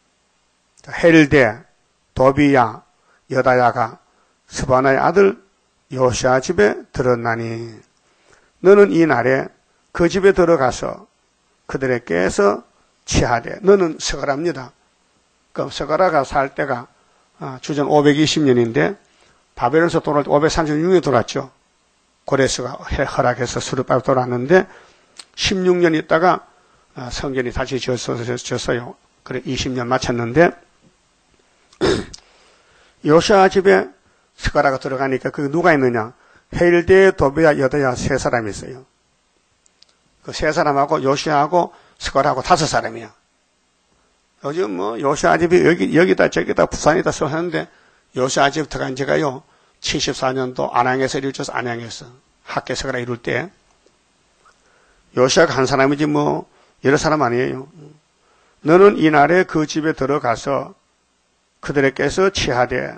헬대, 도비야, 여다야가 스바나의 아들 요시아 집에 들었나니 너는 이 날에 그 집에 들어가서 그들에게서 취하되 너는 서가랍니다. 그 서가라가 살 때가 주전 520년인데 바벨론에서 돌아올 때 536년에 돌았죠. 고레스가 허락해서 수르바로 돌았는데 16년 있다가 성전이 다시 졌어요. 그래 20년 마쳤는데 요시아 집에 스가라가 들어가니까 그 누가 있느냐? 헬대, 도비야, 여다야 3사람이 있어요. 그 3사람하고 요시아하고 스가라하고 5사람이야. 요즘 뭐 요시아 집이 여기다 저기다 부산이다 써하는데 요시아 집 들어간 지가요 74년도 안양에서 이루어져서 안양에서 학계서가라 이룰 때 요시아가 한 사람이지 뭐 여러 사람 아니에요. 너는 이날에 그 집에 들어가서 그들에게서 취하되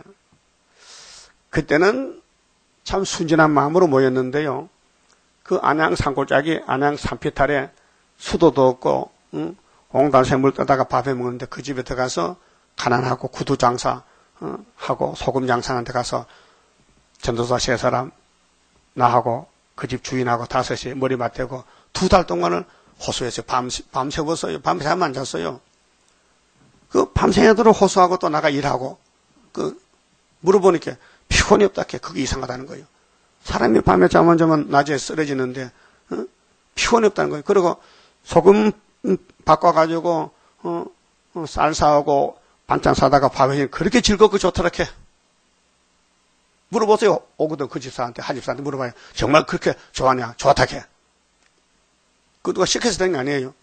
그때는 참 순진한 마음으로 모였는데요. 그 안양 산골짜기 안양 산피탈에 수도도 없고 옹달샘물 떠다가 밥해 먹는데 그 집에 들어가서 가난하고 구두 장사 하고 소금 장사하는 데 가서 전도사 3사람 나하고 그 집 주인하고 5이 머리 맞대고 2달 동안을 호수에서 밤새웠어요. 밤새 안 잤어요. 그 밤새도록 호수하고 또 나가 일하고 그 물어보니까 피곤이 없다 해. 그게 이상하다는 거예요. 사람이 밤에 잠 자면 낮에 쓰러지는데 피곤이 없다는 거예요. 그리고 소금 바꿔가지고 쌀 사오고 반찬 사다가 밥에 그렇게 즐겁고 좋더라 해. 물어보세요. 오거든 그 집사한테 하집사한테 물어봐요. 정말 그렇게 좋아하냐? 좋다 해. 그 누가 시켜서 된 게 아니에요.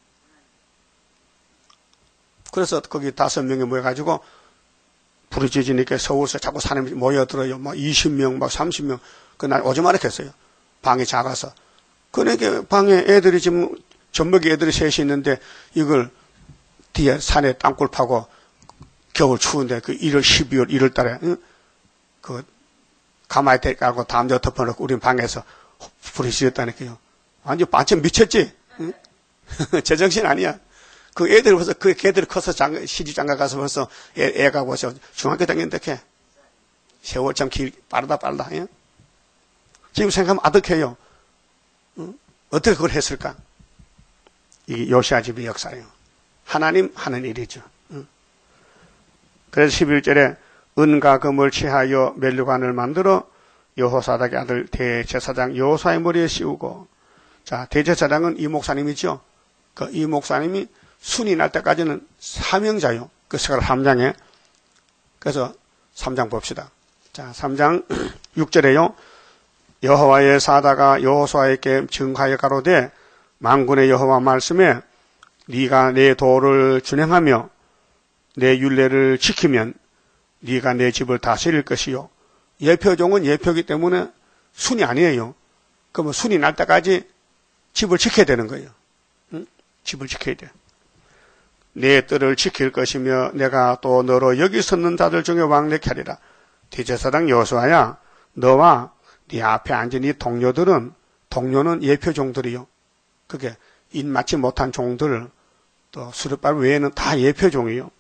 그래서 거기 5명이 모여가지고 부르짖으니까 서울서 자꾸 사람이 모여들어요. 막 20명, 막 30명. 그날 오줌마려 했어요. 방이 작아서. 그러니까 방에 애들이 지금 젖먹이 애들이 셋이 있는데 이걸 뒤에 산에 땅굴 파고 겨울 추운데 그 1월, 12월, 1월 달에 그 가마에 깔고 담요 덮어놓고 우리 방에서 부르짖었다니까요. 완전 반쯤 미쳤지? 응? 제정신 아니야. 그 애들 벌써 그 걔들이 커서 시집장가 가서 벌써 애가 벌써 중학교 다니는데 걔 세월 참 빠르다. 예? 지금 생각하면 아득해요. 응? 어떻게 그걸 했을까? 이게 요시아 집의 역사예요. 하나님 하는 일이죠. 응? 그래서 11절에 은과 금을 취하여 멜류관을 만들어 여호사닥의 아들 대제사장 여호사의 머리에 씌우고 자 대제사장은 이 목사님이죠. 그 이 목사님이 순이 날 때까지는 사명자요. 그 스가랴 3장에. 그래서 3장 봅시다. 자, 3장 6절에요. 여호와의 사다가 여호수아에게 증하여 가로되 만군의 여호와 말씀에 네가 내 도를 준행하며 내 율례를 지키면 네가 내 집을 다스릴 것이요. 예표종은 예표이기 때문에 순이 아니에요. 그러면 순이 날 때까지 집을 지켜야 되는 거예요. 응? 집을 지켜야 돼. 내 뜰을 지킬 것이며 내가 또 너로 여기 섰는 자들 중에 왕래케 하리라. 대제사장 여호수아야, 너와 네 앞에 앉은 이 동료들은, 동료는 예표 종들이요. 그게 입맞지 못한 종들, 또 수르바벨 외에는 다 예표 종이요.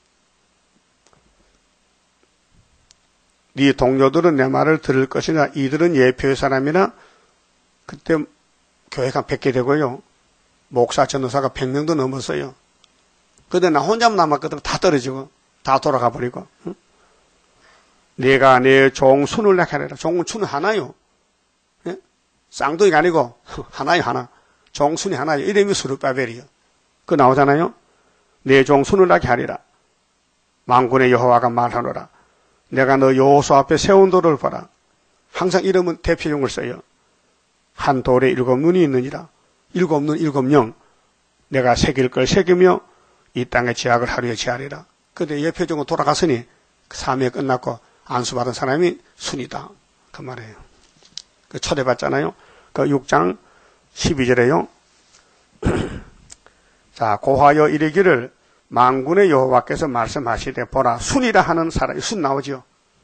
네 동료들은 내 말을 들을 것이나 이들은 예표의 사람이나. 그때 교회가 100개 되고요. 목사, 전도사가 100명도 넘었어요. 근데 나 혼자만 남았거든. 다 떨어지고 다 돌아가 버리고. 응? 내가 내 종 순을 내게 하리라. 종은 순은 하나요. 예? 쌍둥이가 아니고 하나요, 하나. 종순이 하나요. 이름이 스룹바벨이요. 그거 나오잖아요. 내 종 순을 내게 하리라. 만군의 여호와가 말하노라. 내가 너 여호수 앞에 세운 돌을 봐라. 항상 이름은 대표용을 써요. 한 돌에 7눈이 있느니라. 7눈 7영. 내가 새길 걸 새기며 이 땅의 제약을 하루에 제하리라. 그런데 예표적으로 돌아갔으니 사명이 끝났고 안수받은 사람이 순이다. 그 말이에요. 그 초대받잖아요. 그 6장 12절에요. 자, 고하여 이르기를 만군의 여호와께서 말씀하시되 보라, 순이라 하는 사람이, 순 나오죠.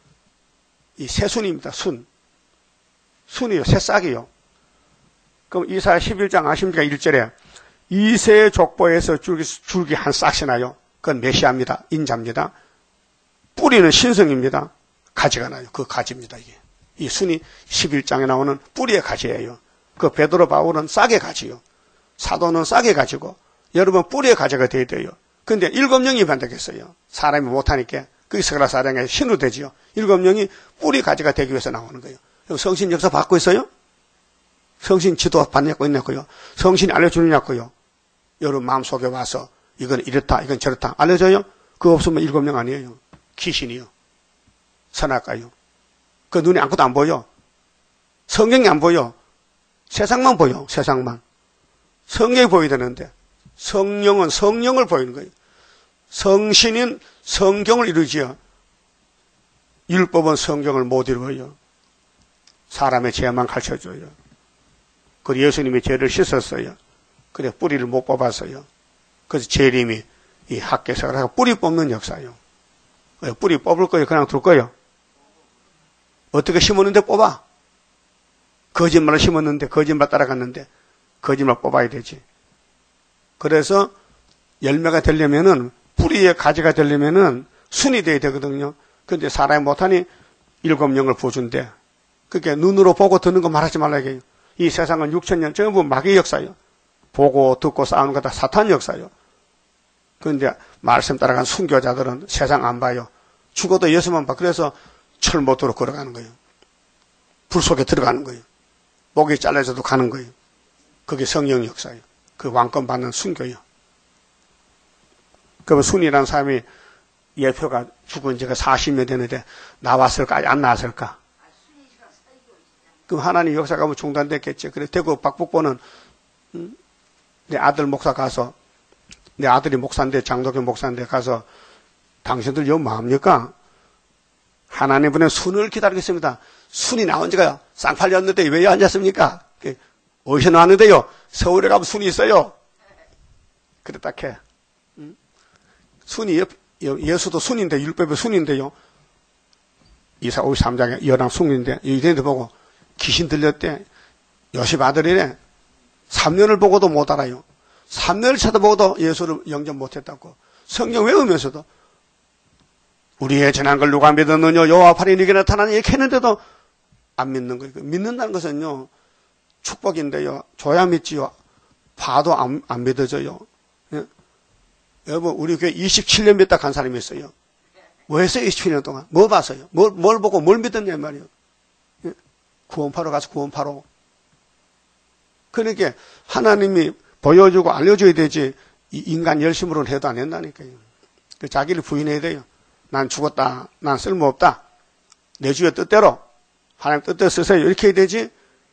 이 새순입니다. 순. 순이요. 새싹이요. 그럼 이사야 11장 아십니까? 1절에 이새 족보에서 줄기 한 싹이 나요. 그건 메시아입니다. 인자입니다. 뿌리는 신성입니다. 가지가 나요. 그 가지입니다. 이게. 이 순이 11장에 나오는 뿌리의 가지예요. 그 베드로 바울은 싹의 가지요. 사도는 싹의 가지고 여러분 뿌리의 가지가 되어야 돼요. 근데 7명이 반대겠어요. 사람이 못하니까 그 이스라엘 사람에게 신으로 되지요. 7명이 뿌리 가지가 되기 위해서 나오는 거예요. 성신 역사 받고 있어요? 성신 지도 받냐고 있냐고요. 성신이 알려주느냐고요. 여러분 마음속에 와서 이건 이렇다, 이건 저렇다 알려줘요? 그거 없으면 7명 아니에요. 귀신이요. 선악가요. 그 눈에 아무것도 안 보여. 성경이 안 보여. 세상만 보여. 세상만. 성경이 보여야 되는데 성령은 성령을 보이는 거예요. 성신인 성경을 이루지요. 율법은 성경을 못 이루어요. 사람의 죄만 가르쳐줘요. 그리고 예수님이 죄를 씻었어요. 그래 뿌리를 못 뽑았어요. 그래서 재림이 이 학계석을 하고 뿌리 뽑는 역사예요. 뿌리 뽑을 거예요? 그냥 둘 거예요? 어떻게 심었는데 뽑아? 거짓말을 심었는데 거짓말 따라갔는데 거짓말 뽑아야 되지. 그래서 열매가 되려면은 뿌리의 가지가 되려면은 순이 돼야 되거든요. 근데 사람이 못하니 7명을 부어준대. 그게 눈으로 보고 듣는 거 말하지 말라 이게요. 이 세상은 6,000년 전부 마귀의 역사예요. 보고 듣고 싸우는 거 다 사탄 역사예요. 그런데 말씀 따라간 순교자들은 세상 안 봐요. 죽어도 예수만 봐. 그래서 철못으로 걸어가는 거예요. 불 속에 들어가는 거예요. 목이 잘라져도 가는 거예요. 그게 성령 역사예요. 그 왕권 받는 순교예요. 그 순이라는 사람이 예표가 죽은 지가 40년 되는데 나왔을까 안 나왔을까? 그럼 하나님 역사가 뭐 중단됐겠지. 그래 대구 박북보는 내 아들 목사 가서 내 아들이 목사인데 장독교 목사인데 가서 당신들 요 뭐합니까? 하나님분의 순을 기다리겠습니다. 순이 나온 지가 쌍팔렸는데 왜 앉았습니까? 어디서 나왔는데요? 서울에 가면 순이 있어요. 그래 딱 해. 순이 예수도 순인데 율법의 순인데요. 이사 53장에 여랑 순인데 유대인들 보고 귀신 들렸대. 요셉 아들이래. 3년을 보고도 못 알아요. 3년을 쳐다보고도 예수를 영접 못했다고. 성경 외우면서도 우리의 전한 걸 누가 믿었느냐 여호와 팔이 네게 나타나니 이렇게 했는데도 안 믿는 거예요. 믿는다는 것은요 축복인데요. 줘야 믿지요. 봐도 안 믿어져요. 예? 여러분 우리 교회 27년 믿다 간 사람이 있어요. 뭐 했어요? 27년 동안? 뭐 봤어요? 뭘 보고 뭘 믿었냐 말이에요. 예? 구원파로 가서 구원파로. 그러니까 하나님이 보여주고 알려줘야 되지 이 인간 열심으로는 해도 안 된다니까요. 자기를 부인해야 돼요. 난 죽었다. 난 쓸모없다. 내 주의 뜻대로 하나님 뜻대로 쓰세요. 이렇게 해야 되지.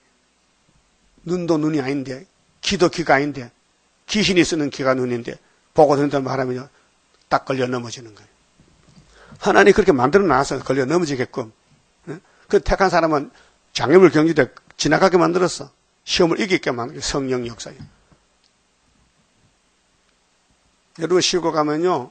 눈도 눈이 아닌데 귀도 귀가 아닌데 귀신이 쓰는 귀가 눈인데 보고 듣는다는 말하면요. 딱 걸려 넘어지는 거예요. 하나님이 그렇게 만들어 놔서 걸려 넘어지게끔. 그 택한 사람은 장애물 경주대 지나가게 만들었어. 시험을 이기게 만든 게 성령 역사예요. 여러분 시골 가면요,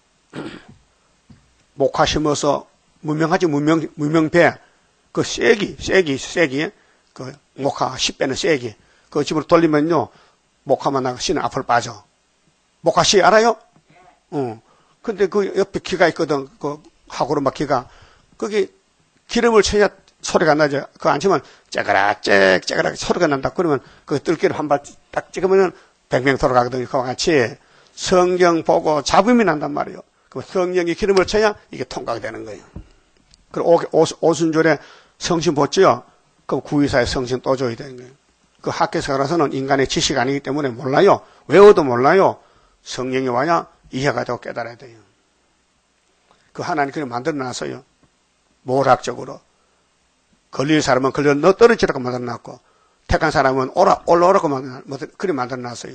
목화 심어서 무명하지 무명배, 그 쐐기, 그 목화 10배는 쐐기, 그 집으로 돌리면요, 목화만 나가 씨는 앞으로 빠져. 목화 씨 알아요? 근데 그 옆에 기가 있거든. 그 하구르막 기가. 거기 기름을 쳐야 소리가 나죠. 그거 안 치면 째그락 소리가 난다. 그러면 그 뜰기를 한 발 딱 찍으면은 뱅뱅 돌아가거든요. 그와 같이 성경 보고 잡음이 난단 말이에요. 그 성령이 기름을 쳐야 이게 통과가 되는 거예요. 그리고 오순절에 성신 벗지요. 그럼 구의사에 성신 또 줘야 되는 거예요. 그 학교생활에서는 인간의 지식이 아니기 때문에 몰라요. 외워도 몰라요. 성령이 와야 이해가 되고 깨달아야 돼요. 그 하나님 그걸 만들어놨어요. 모락적으로. 걸릴 사람은 걸려 너 떨어지라고 만들어놨고, 택한 사람은 올라오라고 그렇게 만들어놨어요.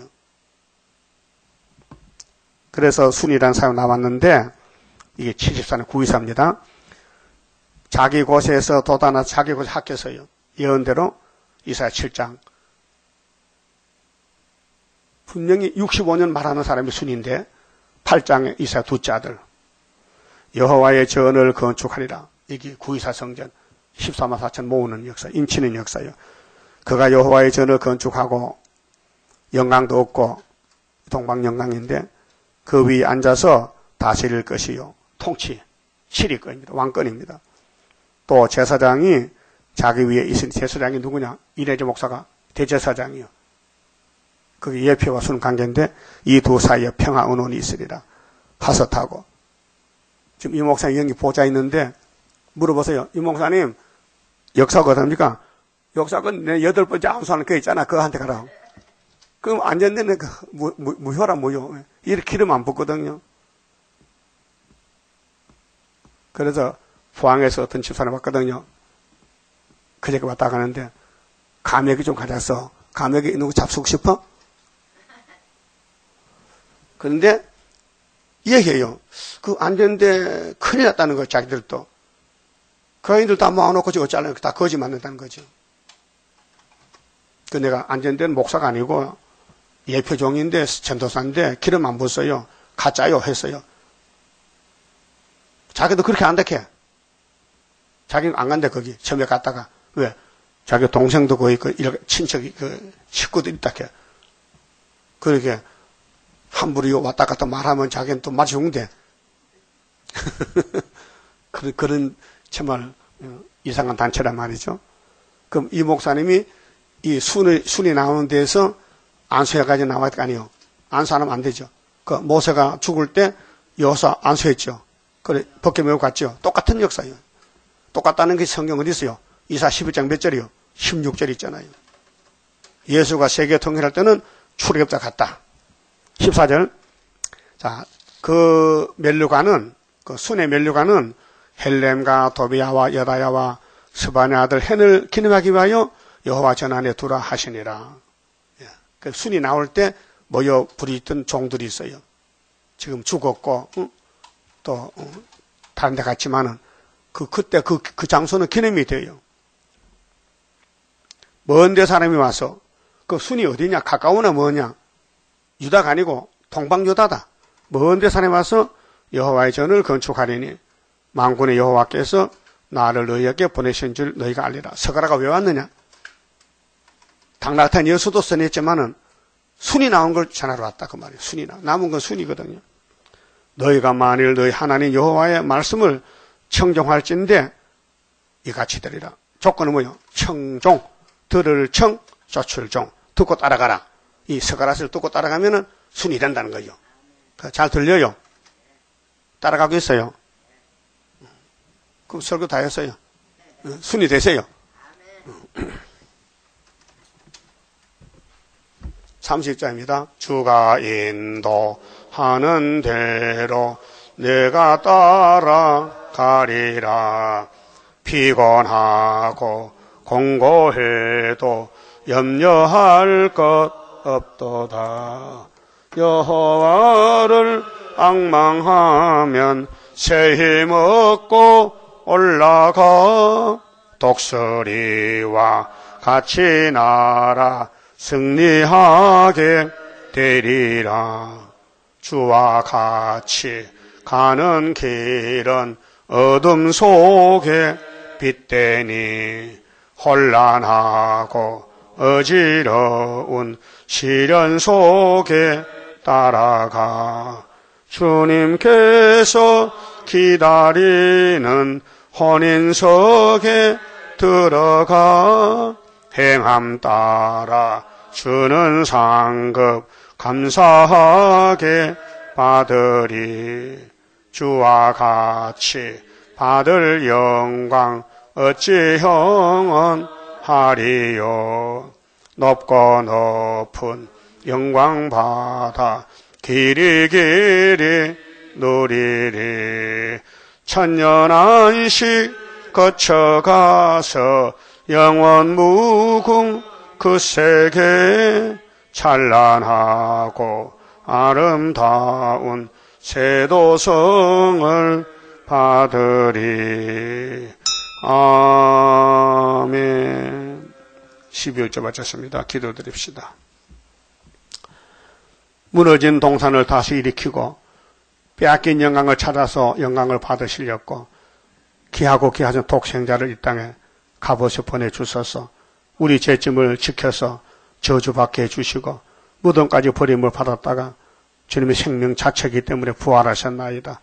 그래서 순이라는 사람이 나왔는데, 이게 74년 구의사입니다. 자기 곳에서 도단하 자기 곳에 학교서요. 예언대로 이사야 7장. 분명히 65년 말하는 사람이 순인데 8장에 이사야 둘째 아들. 여호와의 전을 건축하리라. 이게 구의사 성전 14만 4천 모으는 역사, 인치는 역사예요. 그가 여호와의 전을 건축하고 영광도 없고 동방영광인데 그 위에 앉아서 다스릴 것이요. 통치, 시리권입니다. 왕권입니다. 또 제사장이 자기 위에 있으니 제사장이 누구냐? 이래지 목사가 대제사장이요. 그게 예표와 순 관계인데 이 두 사이에 평화 은원이 있으리라. 파섯하고. 지금 이 목사님 여기 보좌 있는데 물어보세요. 이 목사님 역사가 어떻습니까? 역사가 내 8번째 암수하는 거 있잖아. 그거한테 가라. 그럼 안전되는 그 무효라 무효. 이렇게 기름 안 붓거든요. 그래서 포항에서 어떤 집사를 봤거든요. 그저께 왔다 가는데 감액이 좀 가졌어. 감액이 있는 거 잡수고 싶어? 그런데 얘기해요. 그 안전대 큰일 났다는 거예요. 자기들도. 그 아이들도 다 모아놓고 지금 어쩌려고 다 거짓 맞는다는 거죠. 그 내가 안전대는 목사가 아니고 예표종인데 전도사인데 기름 안 붓어요. 가짜요 했어요. 자기도 그렇게 안다해. 자기는 안 간대 거기. 처음에 갔다가. 왜? 자기 동생도 거의 친척이 식구도 있다 해. 그렇게 함부로 왔다 갔다 말하면 자기는 또 맞이 죽는데. 그런 정말 이상한 단체란 말이죠. 그럼 이 목사님이 이 순이 나오는 데서 안수해가지고 나와야 될 거 아니에요. 안수하면 안 되죠. 그 모세가 죽을 때 여호수아 안수했죠. 그래 벗겨 메고 갔죠. 똑같은 역사예요. 똑같다는 게 성경 어디 있어요? 이사 11장 몇 절이요? 16절 있잖아요. 예수가 세계 통일할 때는 출애굽자 같다. 14절. 자, 그 멜류관은, 그 순의 멜류관은 헬렘과 도비야와 여다야와 스바냐 아들 헨을 기념하기 위하여 여호와 전안에 두라 하시니라. 그 순이 나올 때 모여 부리던 종들이 있어요. 지금 죽었고, 또, 다른 데 갔지만은, 그때 그 장소는 기념이 돼요. 먼데 사람이 와서, 그 순이 어디냐? 가까우나 뭐냐? 유다가 아니고 동방유다다. 먼데 사람이 와서 여호와의 전을 건축하리니 만군의 여호와께서 나를 너희에게 보내신 줄 너희가 알리라. 서가라가 왜 왔느냐? 당나탄 여수도 써냈지만은 순이 나온 걸 전하러 왔다 그 말이에요. 순이 남은 건 순이거든요. 너희가 만일 너희 하나님 여호와의 말씀을 청종할진대 이같이 들으라. 조건은 뭐요? 청종, 들을 청, 쫓을 종. 듣고 따라가라. 이 서가라스를 듣고 따라가면은 순이 된다는 거죠. 잘 들려요? 따라가고 있어요? 그럼 설교 다 했어요. 순이 되세요. 30절입니다. 주가 인도하는 대로 내가 따라가리라. 피곤하고 공고해도 염려할 것 없도다. 여호와를 앙망하면 새 힘 얻고 올라가 독수리와 같이 나라 승리하게 되리라. 주와 같이 가는 길은 어둠 속에 빛되니 혼란하고 어지러운 시련 속에 따라가 주님께서 기다리는 혼인석에 들어가 행함 따라 주는 상급 감사하게 받으리. 주와 같이 받을 영광 어찌 형언하리요. 높고 높은 영광 받아 길이 누리리. 천년 안식 거쳐가서 영원 무궁 그 세계 찬란하고 아름다운 세도성을 받으리. 아멘. 12월절 마쳤습니다. 기도드립시다. 무너진 동산을 다시 일으키고 빼앗긴 영광을 찾아서 영광을 받으시려고 귀하고 귀하신 독생자를 이 땅에 값없이 보내주셔서 우리 죄짐을 지켜서 저주받게 해주시고 무덤까지 버림을 받았다가 주님의 생명 자체이기 때문에 부활하셨나이다.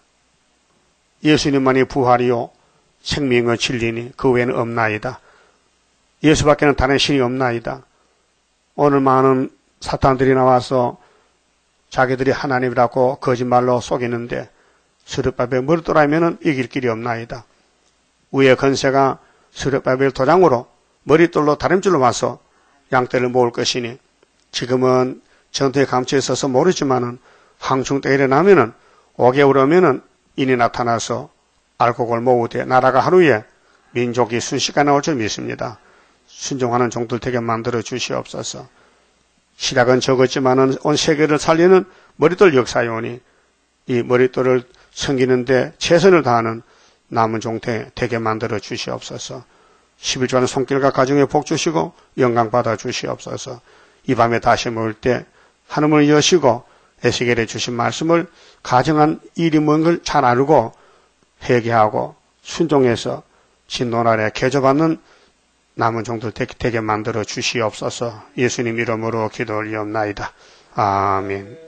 예수님만이 부활이요 생명의 진리니 그 외에는 없나이다. 예수밖에는 다른 신이 없나이다. 오늘 많은 사탄들이 나와서 자기들이 하나님이라고 거짓말로 속이는데 스룹바벨 머리돌아면 이길 길이 없나이다. 위의 건세가 스룹바벨 도장으로 머리돌로 다림줄로 와서 양떼를 모을 것이니 지금은 전투에 감춰 있어서 모르지만은 항중 때 일어나면은 5개월 오면은 인이 나타나서 알곡을 모으되 나라가 하루에 민족이 순식간에 나올 줄 믿습니다. 순종하는 종들 되게 만들어 주시옵소서. 시작은 적었지만은 온 세계를 살리는 머릿돌 역사요니 이 머릿돌을 섬기는데 최선을 다하는 남은 종태 되게 만들어 주시옵소서. 11조하는 손길과 가정에 복 주시고 영광 받아 주시옵소서. 이 밤에 다시 모일 때 하늘문을 여시고 에스겔에 주신 말씀을 가정한 일이 뭔 걸 잘 알고 회개하고 순종해서 진노 아래 개조받는 남은 종들 되게 만들어 주시옵소서. 예수님 이름으로 기도 올리옵나이다. 아멘.